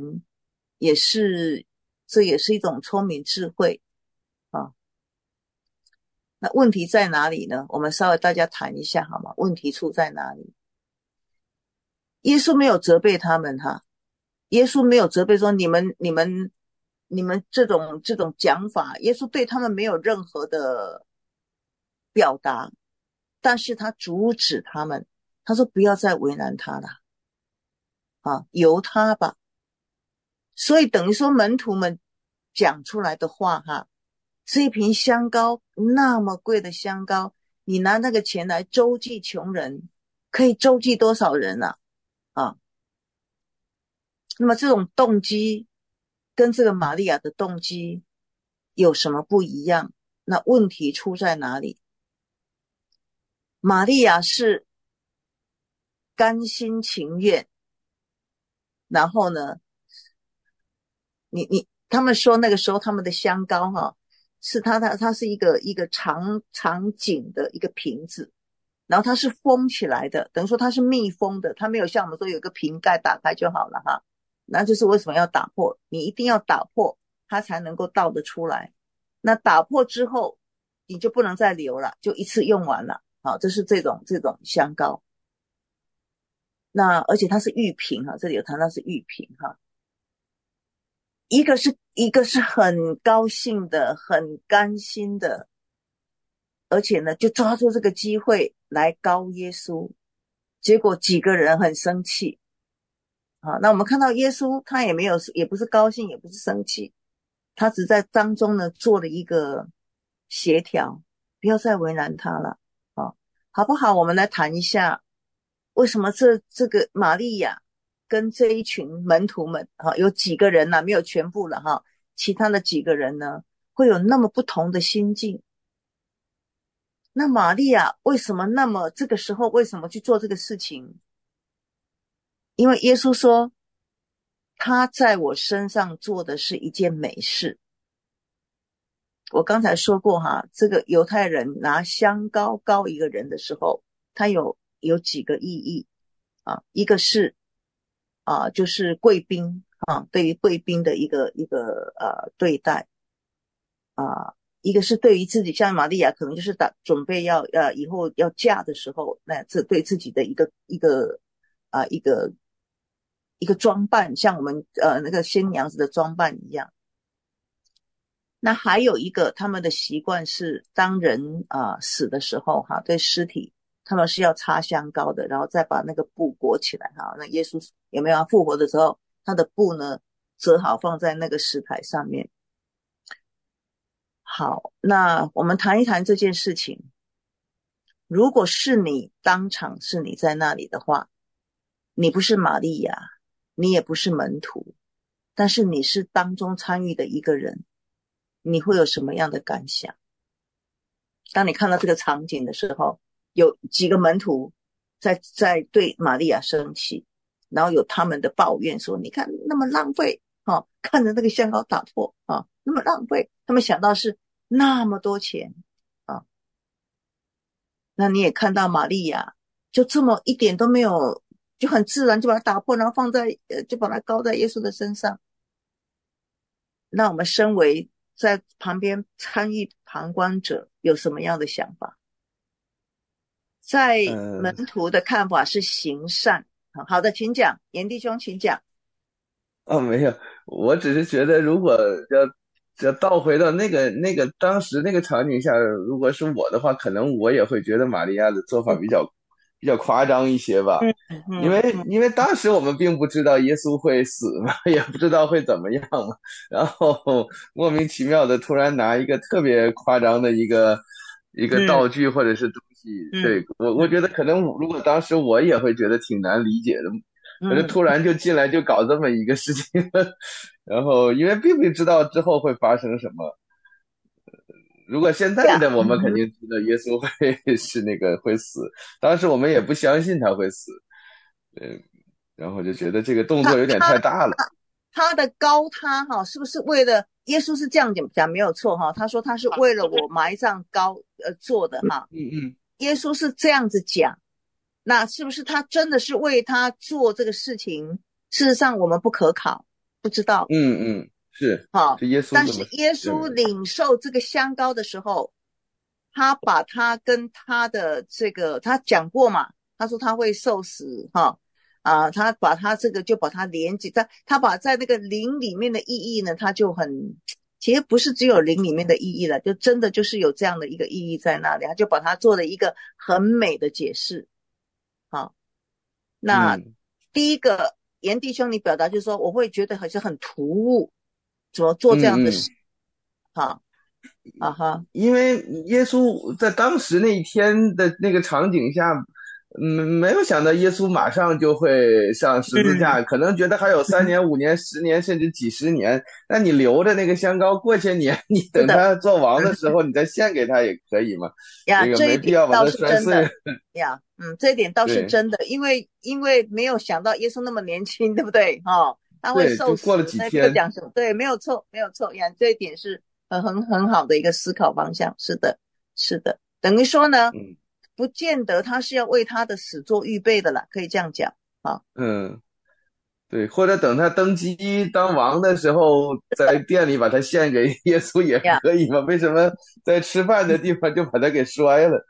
这也是一种聪明智慧啊。那问题在哪里呢？我们稍微大家谈一下好吗？问题出在哪里？耶稣没有责备他们哈，耶稣没有责备说你们这种讲法，耶稣对他们没有任何的表达，但是他阻止他们，他说不要再为难他了啊，由他吧。所以等于说门徒们讲出来的话哈，这一瓶香膏那么贵的香膏，你拿那个钱来周济穷人，可以周济多少人啊？那么这种动机跟这个玛利亚的动机有什么不一样？那问题出在哪里？玛利亚是甘心情愿，然后呢，他们说那个时候他们的香膏哈，是它是一个长颈的一个瓶子，然后它是封起来的，等于说它是密封的，它没有像我们说有个瓶盖打开就好了哈。那就是为什么要打破，你一定要打破它才能够倒得出来。那打破之后你就不能再留了，就一次用完了。好，这是这种香膏。那而且它是玉瓶哈，这里有谈到是玉瓶哈。一个是很高兴的，很甘心的，而且呢就抓住这个机会来告耶稣，结果几个人很生气啊。那我们看到耶稣他也不是高兴，也不是生气，他只在当中呢做了一个协调，不要再为难他了啊，好不好？我们来谈一下为什么这个玛利亚跟这一群门徒们有几个人没有全部了其他的几个人呢会有那么不同的心境。那玛利亚为什么这个时候为什么去做这个事情？因为耶稣说他在我身上做的是一件美事。我刚才说过这个犹太人拿香膏膏一个人的时候，他有几个意义一个是就是贵宾对于贵宾的一个对待一个是对于自己，像玛利亚可能就是准备以后要嫁的时候，那这对自己的一个装扮，像我们那个新娘子的装扮一样。那还有一个他们的习惯是当人死的时候对尸体他们是要擦香膏的，然后再把那个布裹起来那耶稣有没有复活的时候，他的布呢折好放在那个石台上面。好，那我们谈一谈这件事情。如果是你当场是你在那里的话，你不是玛利亚，你也不是门徒，但是你是当中参与的一个人，你会有什么样的感想？当你看到这个场景的时候，有几个门徒在对玛利亚生气，然后有他们的抱怨说你看那么浪费看着那个香膏打破那么浪费，他们想到是那么多钱那你也看到玛利亚就这么一点都没有，就很自然就把它打破，然后就把它膏在耶稣的身上。那我们身为在旁边参与旁观者有什么样的想法？在门徒的看法是行善好的，请讲，严弟兄请讲。 没有，我只是觉得如果要倒回到那个当时那个场景下，如果是我的话，可能我也会觉得玛利亚的做法比较夸张一些吧。因为当时我们并不知道耶稣会死嘛，也不知道会怎么样嘛，然后莫名其妙的突然拿一个特别夸张的一个道具或者是东西，对，我觉得可能如果当时我也会觉得挺难理解的。 我就突然就进来就搞这么一个事情，然后因为并不知道之后会发生什么。如果现在的我们肯定知道耶稣会是那个会死，当时我们也不相信他会死，然后就觉得这个动作有点太大了。 他的高他哈，是不是为了耶稣是这样讲没有错哈？他说他是为了我埋葬高做的哈。耶稣是这样子讲，那是不是他真的是为他做这个事情？事实上我们不可考，不知道。 是好， 是耶稣。 但是耶稣领受这个香膏的时候，他把他跟他的这个他讲过嘛，他说他会受死哈。他把他这个就把它连接在，他把在那个灵里面的意义呢，他就很，其实不是只有灵里面的意义了，就真的就是有这样的一个意义在那里，他就把它做了一个很美的解释。好，那第一个严弟兄你表达就是说，我会觉得好像很突兀，怎么做这样的事？ 因为耶稣在当时那一天的那个场景下，没有想到耶稣马上就会上十字架，可能觉得还有3年、5年、10年，甚至几十年。那你留着那个香膏，过些年你等他做王的时候，你再献给他也可以嘛。这个没必要把它摔碎。 这一点倒是真的，因为没有想到耶稣那么年轻，对不对？他会受死， 过了几天， 讲什么？对，没有错呀，这一点是很好的一个思考方向。是的，等于说呢，不见得他是要为他的死做预备的了，可以这样讲啊。 对，或者等他登基当王的时候，在店里把他献给耶稣也可以嘛？为什么在吃饭的地方就把他给摔了？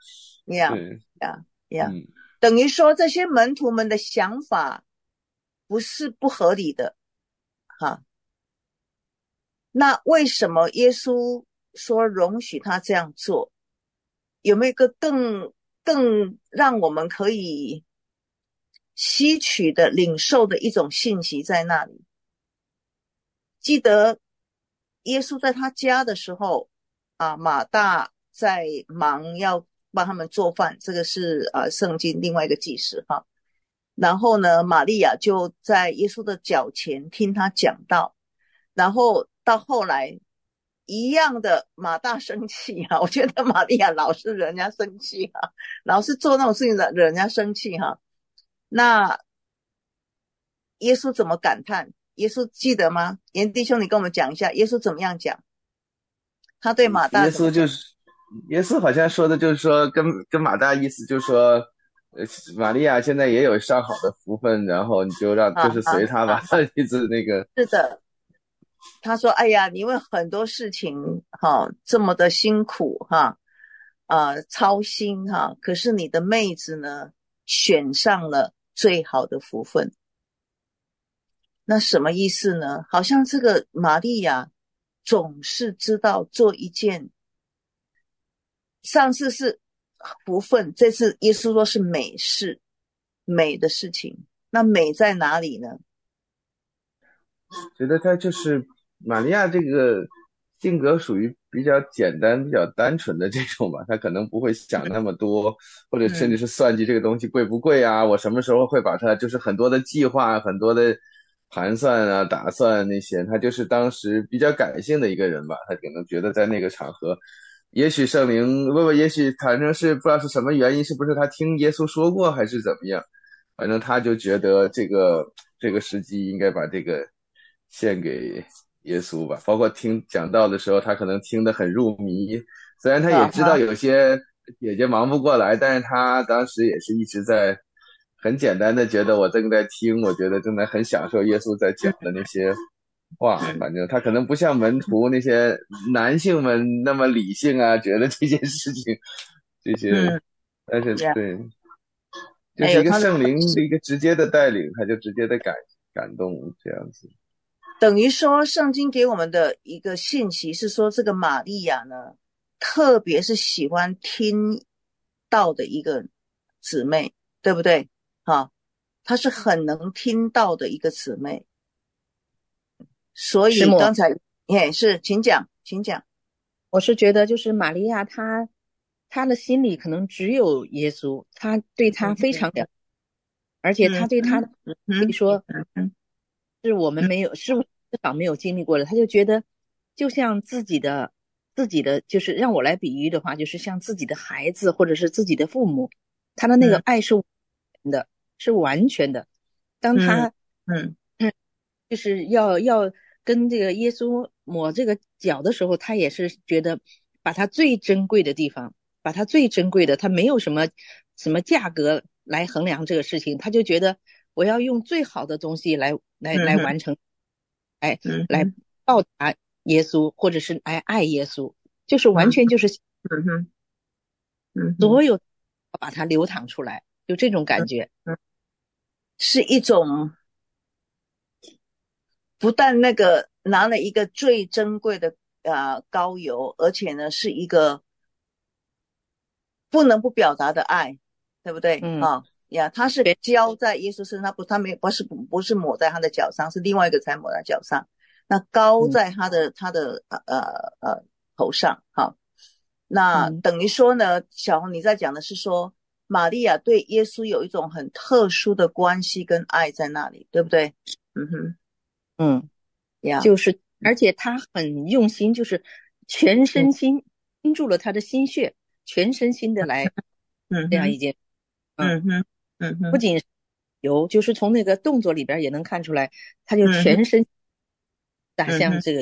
等于说这些门徒们的想法不是不合理的哈。那为什么耶稣说容许他这样做？有没有一个更让我们可以吸取的领受的一种信息在那里？记得耶稣在他家的时候马大在忙要帮他们做饭，这个是圣经另外一个记事哈。然后呢，玛利亚就在耶稣的脚前听他讲道，然后到后来一样的马大生气我觉得玛利亚老是惹人家生气老是做那种事情惹人家生气那耶稣怎么感叹？耶稣记得吗？严弟兄你跟我们讲一下耶稣怎么样讲，他对马大怎么讲？ 耶稣好像说的就是说跟马大意思就是说玛利亚现在也有上好的福分，然后你就就是随他吧，一直那个。 是的，他说哎呀，你为很多事情这么的辛苦操心可是你的妹子呢选上了最好的福分。那什么意思呢？好像这个玛利亚总是知道做一件，上次是福分，这次耶稣说是美事，美的事情。那美在哪里呢？ 觉得他就是玛利亚这个性格属于比较简单比较单纯的这种吧，他可能不会想那么多，或者甚至是算计这个东西贵不贵我什么时候会把它，就是很多的计划很多的盘算打算那些，他就是当时比较感性的一个人吧，他可能觉得在那个场合也许圣灵也许反正是不知道是什么原因，是不是他听耶稣说过还是怎么样，反正他就觉得这个时机应该把这个献给耶稣吧。包括听讲道的时候他可能听得很入迷，虽然他也知道有些姐姐忙不过来，但是他当时也是一直在很简单的觉得我正在听，我觉得正在很享受耶稣在讲的那些话。反正他可能不像门徒那些男性们那么理性觉得这件事情这些但是对，就是一个圣灵的一个直接的带领，他就直接的感动这样子。 等于说圣经给我们的一个信息是说，这个玛利亚呢特别是喜欢听道的一个姊妹，对不对她是很能听到的一个姊妹。所以刚才是请讲。 我是觉得就是玛利亚她的心里可能只有耶稣，她对他非常了解， 而且他对他的可以说嗯是我们没有，是我至少没有经历过的，他就觉得就像自己的，就是让我来比喻的话，就是像自己的孩子或者是自己的父母，他的那个爱是完全的，是完全的。当他就是要跟这个耶稣抹这个脚的时候，他也是觉得把他最珍贵的地方，把他最珍贵的，他没有什么价格来衡量这个事情，他就觉得我要用最好的东西来完成，来报答耶稣，或者是来爱耶稣，就是完全就是所有把它流淌出来，就这种感觉， 是一种不但那个拿了一个最珍贵的膏油，而且呢是一个不能不表达的爱，对不对？他是浇在耶稣身上，他没有不是抹在他的脚上，是另外一个才抹在脚上。那膏在他的头上，那等于说呢，小红你在讲的是说，玛利亚对耶稣有一种很特殊的关系跟爱在那里，对不对？ 就是而且他很用心，就是全身心盯住了他的心血，全身心的来这样一件不仅有，就是从那个动作里边也能看出来，他就全身打向这个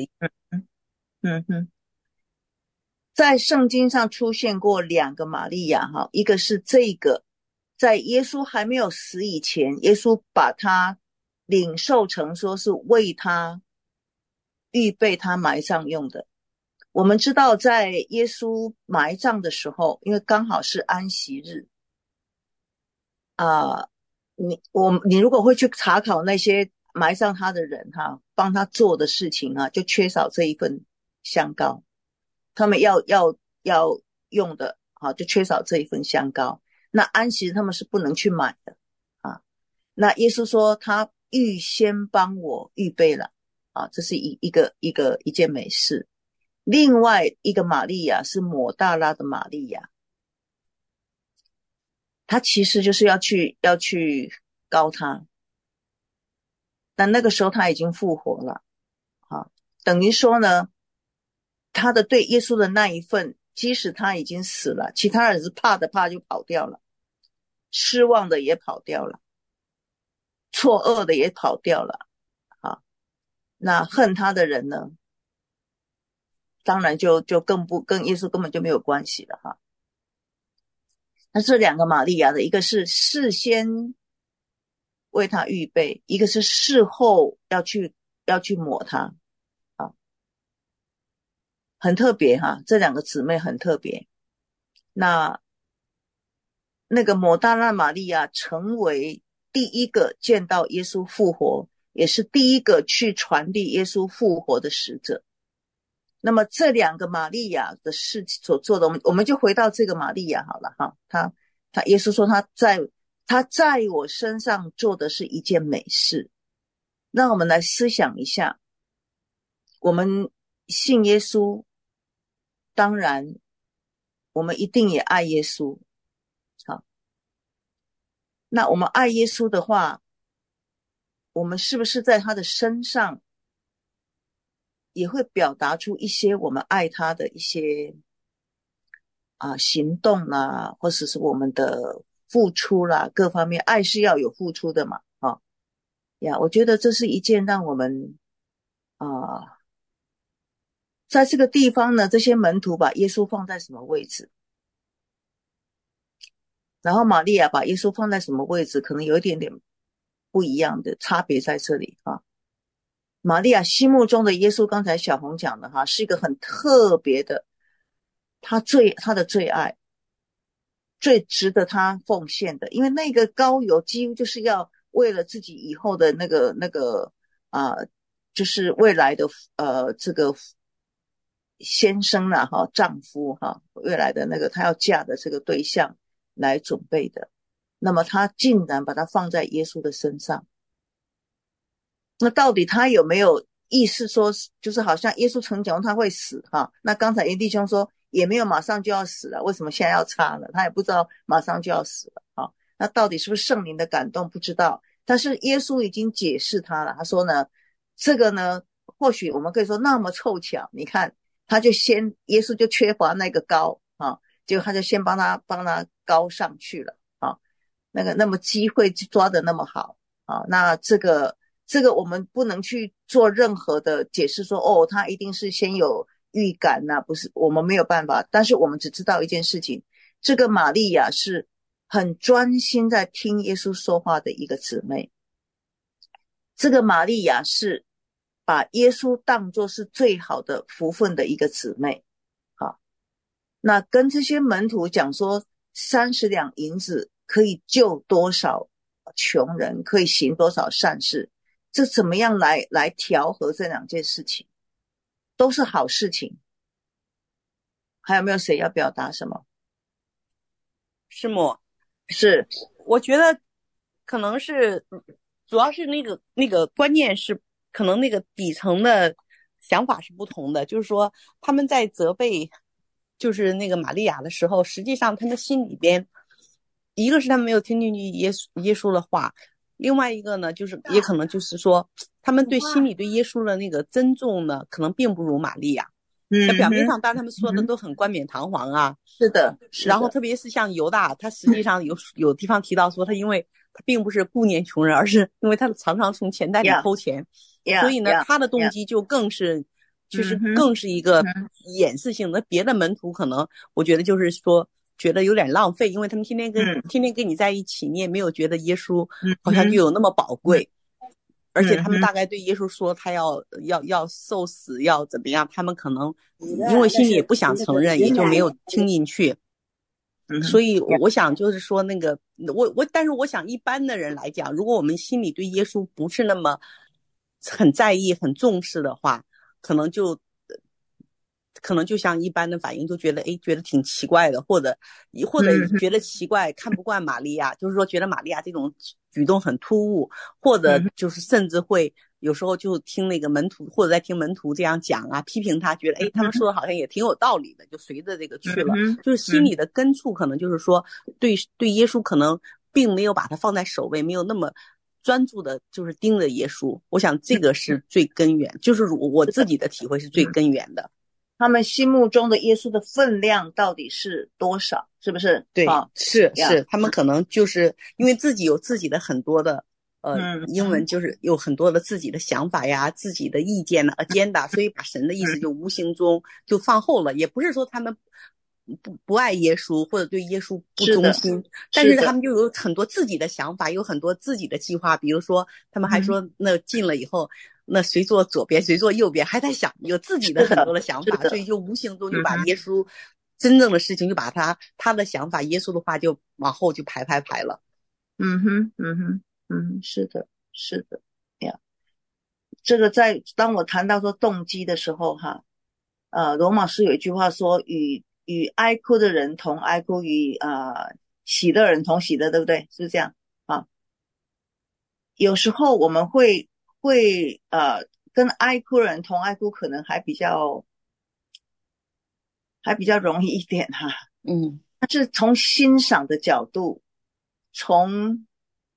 在圣经上出现过两个玛利亚，一个是这个在耶稣还没有死以前，耶稣把他领受成说是为他预备他埋葬用的。我们知道在耶稣埋葬的时候，因为刚好是安息日你如果会去查考那些埋葬他的人帮他做的事情就缺少这一份香膏，他们要用的就缺少这一份香膏。那安息日他们是不能去买的那耶稣说他预先帮我预备了这是一件美事。另外一个玛利亚是抹大拉的玛利亚，他其实就是要去膏他，但那个时候他已经复活了等于说呢，他的对耶稣的那一份，即使他已经死了，其他人是怕就跑掉了，失望的也跑掉了，错愕的也跑掉了那恨他的人呢，当然就更不跟耶稣根本就没有关系了那这两个玛利亚的，一个是事先为他预备，一个是事后要去抹他很特别这两个姊妹很特别。那个抹大拉玛利亚成为第一个见到耶稣复活，也是第一个去传递耶稣复活的使者。那么这两个玛利亚的事情所做的，我们就回到这个玛利亚好了他耶稣说他在我身上做的是一件美事。那我们来思想一下，我们信耶稣，当然我们一定也爱耶稣那我们爱耶稣的话，我们是不是在他的身上也会表达出一些我们爱他的一些行动啦，或者是我们的付出啦，各方面爱是要有付出的嘛我觉得这是一件让我们在这个地方呢，这些门徒把耶稣放在什么位置，然后玛利亚把耶稣放在什么位置，可能有一点点不一样的差别在这里玛利亚心目中的耶稣，刚才小红讲的是一个很特别的，他的最爱，最值得他奉献的，因为那个膏油几乎就是要为了自己以后的那个就是未来的这个先生丈夫未来的那个他要嫁的这个对象来准备的。那么他竟然把它放在耶稣的身上，那到底他有没有意识说，就是好像耶稣曾讲他会死那刚才严弟兄说也没有马上就要死了，为什么现在要擦了？他也不知道马上就要死了那到底是不是圣灵的感动不知道，但是耶稣已经解释他了。他说呢，这个呢，或许我们可以说那么凑巧，你看耶稣就缺乏那个高啊，结果他就先帮他高上去了啊，那么机会抓得那么好啊，那这个我们不能去做任何的解释说哦，他一定是先有预感啊，不是，我们没有办法，但是我们只知道一件事情，这个玛利亚是很专心在听耶稣说话的一个姊妹，这个玛利亚是把耶稣当作是最好的福分的一个姊妹。好，那跟这些门徒讲说30两银子可以救多少穷人，可以行多少善事，这怎么样来调和这两件事情，都是好事情。还有没有谁要表达什么？ 师母， 是， 我觉得可能是主要是那个观念是可能那个底层的想法是不同的，就是说他们在责备就是那个玛利亚的时候，实际上他们心里边一个是他们没有听进去耶稣的话，另外一个呢就是也可能就是说他们心里对耶稣的那个尊重呢可能并不如玛利亚。那表面上当然他们说的都很冠冕堂皇啊， 是的， 然后特别是像犹大，他实际上有地方提到说他因为他并不是顾念穷人，而是因为他常常从钱袋里偷钱，所以呢他的动机就更是就是更是一个掩饰性的。别的门徒可能我觉得就是说觉得有点浪费，因为他们天天跟你在一起，你也没有觉得耶稣好像就有那么宝贵，而且他们大概对耶稣说他要受死要怎么样，他们可能因为心里也不想承认，也就没有听进去。所以我想就是说那个但是我想一般的人来讲，如果我们心里对耶稣不是那么很在意很重视的话，可能就像一般的反应，就觉得挺奇怪的，或者觉得奇怪，看不惯玛利亚，就是说觉得玛利亚这种举动很突兀，或者就是甚至会有时候就听那个门徒或者在听门徒这样讲啊，批评他，觉得他们说的好像也挺有道理的，就随着这个去了，就是心里的根处可能就是说对耶稣可能并没有把他放在首位，没有那么专注的就是盯着耶稣。我想这个是最根源，就是我自己的体会是最根源的。 他们心目中的耶稣的分量到底是多少，是不是？ 对，是他们可能就是因为自己有自己的很多的英文就是有很多的自己的想法呀，自己的意见呢 agenda， 所以把神的意思就无形中就放后了。也不是说他们不爱耶稣或者对耶稣不忠心，但是他们就有很多自己的想法，有很多自己的计划。比如说他们还说那进了以后那谁坐左边谁坐右边，还在想有自己的很多的想法，所以就无形中就把耶稣真正的事情就把他的想法耶稣的话就往后就排了。 是的呀。这个当我谈到说动机的时候哈，罗马书有一句话说与哀哭的人同哀哭，与喜的人同喜的，对不对？是不是这样啊？有时候我们会跟哀哭的人同哀哭，可能还比较容易一点哈。但是从欣赏的角度，从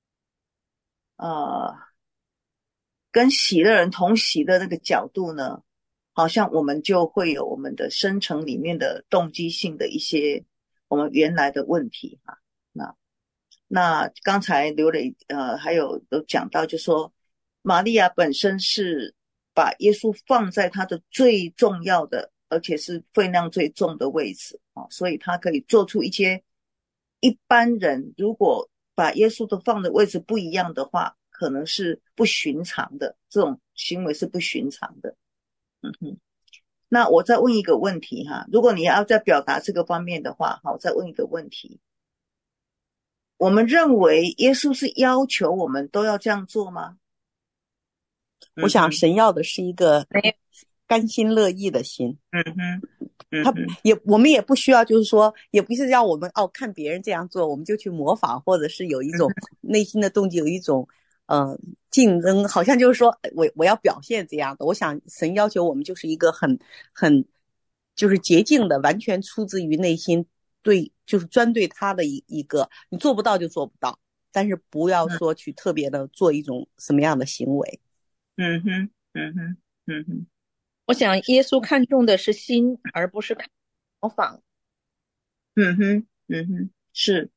跟喜的人同喜的那个角度呢，好像我们就会有我们的深层里面的动机性的一些我们原来的问题哈。那刚才刘磊还有都讲到，就说玛利亚本身是把耶稣放在他的最重要的，而且是分量最重的位置啊，所以他可以做出一些一般人如果把耶稣的放的位置不一样的话，可能是不寻常的，这种行为是不寻常的。那我再问一个问题哈，如果你要再表达这个方面的话，好，我再问一个问题。我们认为耶稣是要求我们都要这样做吗？ 我想神要的是一个甘心乐意的心。我们也不需要就是说也不是让我们看别人这样做我们就去模仿，或者是有一种内心的动机，有一种竞争，好像就是说我要表现这样的。我想神要求我们就是一个很就是洁净的，完全出自于内心对就是专对他的一个，你做不到就做不到，但是不要说去特别的做一种什么样的行为。 嗯哼，嗯哼，嗯哼。 我想耶稣看重的是心，而不是看模仿。 嗯哼，嗯哼，是，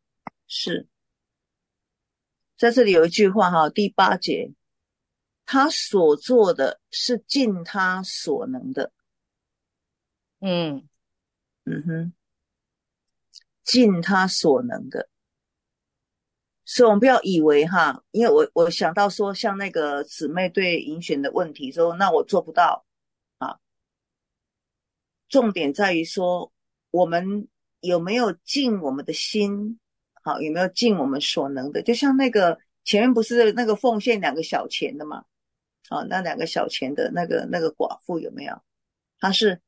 在这里有一句话哈，第8节，他所做的是尽他所能的。 嗯哼，尽他所能的。所以我们不要以为哈，因为我想到说，像那个姊妹对遴选的问题说，那我做不到啊。重点在于说，我们有没有尽我们的心，好，有没有尽我们所能的？就像那个前面不是那个奉献2个小钱的嘛，啊，那2个小钱的那个寡妇有没有？她是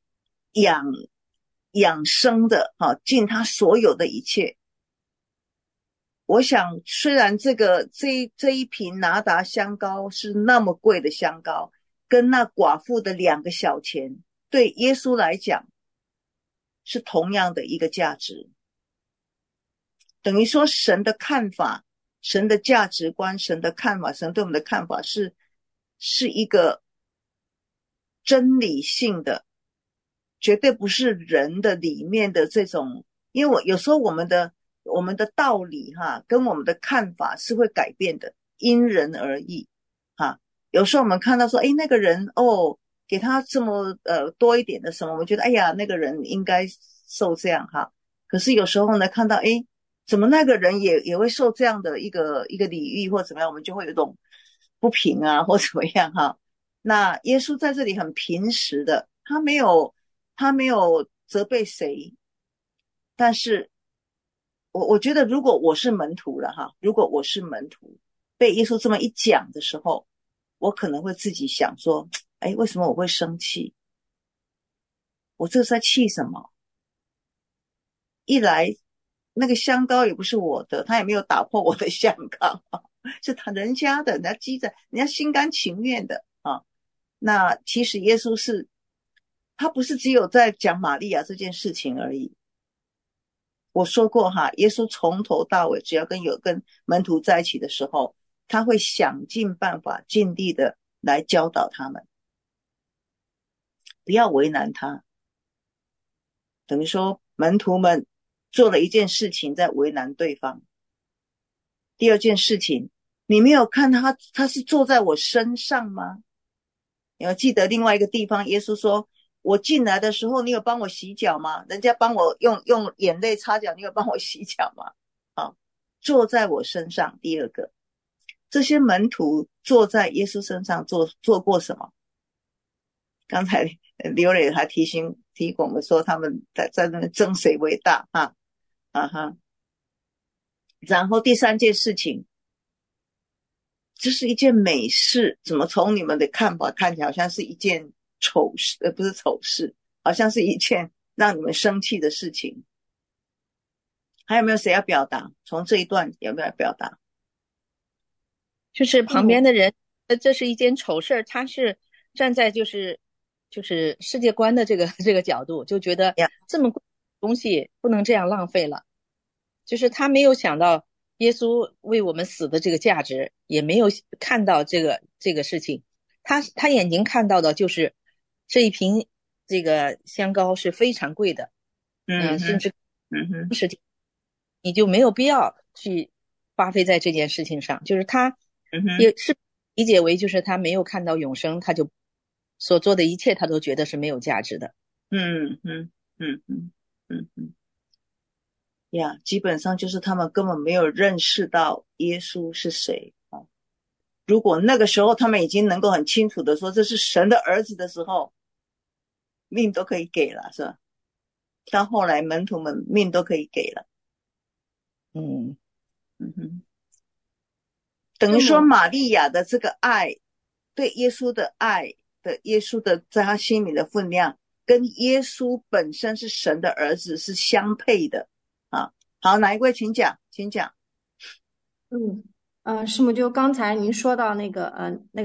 养生的，啊，尽她所有的一切。我想，虽然这一瓶拿达香膏是那么贵的香膏，跟那寡妇的2个小钱，对耶稣来讲是同样的一个价值。等于说，神的看法、神的价值观、神的看法、神对我们的看法是一个真理性的，绝对不是人的里面的这种。因为有时候我们的道理哈，跟我们的看法是会改变的，因人而异哈。有时候我们看到说，那个人给他这么多一点的什么，我们觉得哎呀，那个人应该受这样哈。可是有时候呢，看到怎么那个人也会受这样的一个礼遇或怎么样，我们就会有一种不平啊或怎么样哈。那耶稣在这里很平实的，他没有责备谁，但是我觉得如果我是门徒了哈，如果我是门徒被耶稣这么一讲的时候，我可能会自己想说，为什么我会生气？我这是在气什么？一来那个香膏也不是我的，他也没有打破我的香膏，是人家的，人家积着，人家心甘情愿的啊。那其实耶稣他不是只有在讲玛利亚这件事情而已。我说过哈，耶稣从头到尾只要跟门徒在一起的时候，他会想尽办法尽力的来教导他们，不要为难他。等于说门徒们做了一件事情在为难对方。第二件事情，你没有看他是坐在我身上吗？你要记得另外一个地方，耶稣说，我进来的时候你有帮我洗脚吗？人家帮我用眼泪擦脚，你有帮我洗脚吗？好，坐在我身上。第二个，这些门徒坐在耶稣身上做过什么？刚才刘磊还提醒我们说，他们在那争谁为大哈。然后第三件事情，这是一件美事，怎么从你们的看法看起来好像是一件丑事，不是丑事，好像是一件让你们生气的事情。还有没有谁要表达？从这一段有没有表达？ 就是旁边的人，这是一件丑事，他是站在就是世界观的这个角度，就觉得这么贵的东西不能这样浪费了。就是他没有想到耶稣为我们死的这个价值，也没有看到这个事情。他眼睛看到的就是这一瓶这个香膏是非常贵的，甚至你就没有必要去花费在这件事情上。就是他也是理解为就是他没有看到永生，他就所做的一切他都觉得是没有价值的。 基本上就是他们根本没有认识到耶稣是谁啊。如果那个时候他们已经能够很清楚的说这是神的儿子的时候，命都可以给了，是吧？到后来门徒们命都可以给了。等于说玛利亚的这个爱，对耶稣的爱的耶稣的在他心里的分量，跟耶稣本身是神的儿子是相配的啊。好，哪一位请讲？ 师母，就刚才您说到那个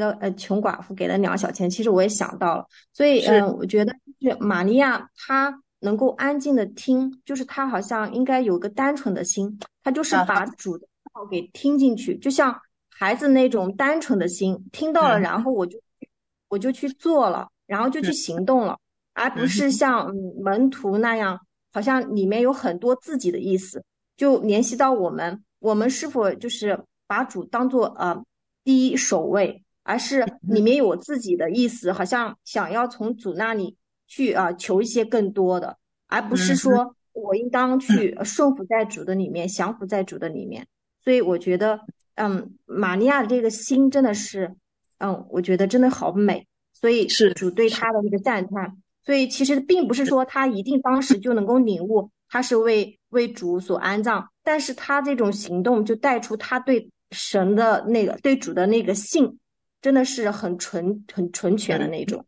穷寡妇给了2小钱，其实我也想到了，所以我觉得就是玛利亚她能够安静的听，就是他好像应该有个单纯的心，他就是把主的道给听进去，就像孩子那种单纯的心，听到了，然后我就去做了，然后就去行动了，而不是像门徒那样，好像里面有很多自己的意思，就联系到我们是否就是把主当做第一首位，而是里面有我自己的意思，好像想要从主那里去求一些更多的，而不是说我应当去顺服在主的里面，降服在主的里面。所以我觉得，玛利亚的这个心真的是，我觉得真的好美。所以主对他的那个赞叹。所以其实并不是说他一定当时就能够领悟他是为主所安葬，但是他这种行动就带出他对神的那个对主的那个信，真的是很纯全的那种。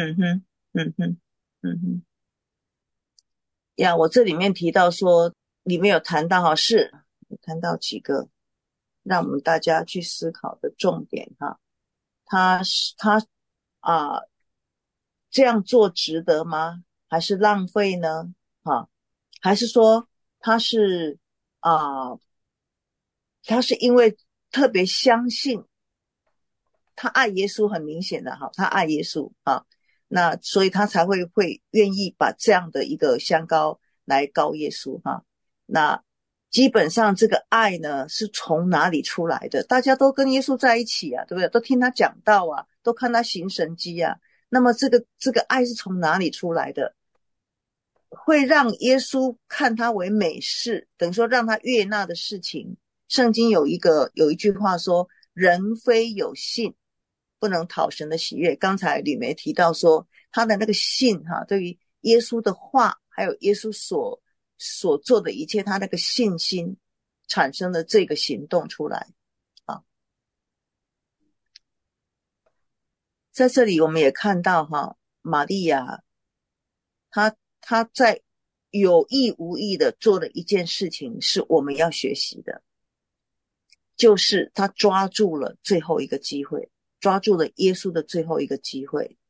呀，我这里面提到说，里面有谈到有谈到几个让我们大家去思考的重点哈。他这样做值得吗？还是浪费呢？还是说他是因为特别相信他爱耶稣，很明显的他爱耶稣那所以他才会愿意把这样的一个香膏来膏耶稣那基本上这个爱呢是从哪里出来的？大家都跟耶稣在一起对不对？都听他讲道都看他行神迹那么这个爱是从哪里出来的？会让耶稣看他为美事，等于说让他悦纳的事情。圣经有一句话说，人非有信不能讨神的喜悦。刚才吕梅提到说他的那个信对于耶稣的话还有耶稣所做的一切，他那个信心产生了这个行动出来在这里我们也看到玛利亚他在有意无意的做了一件事情是我们要学习的，就是他抓住了最后一个机会，抓住了耶稣的最后一个机会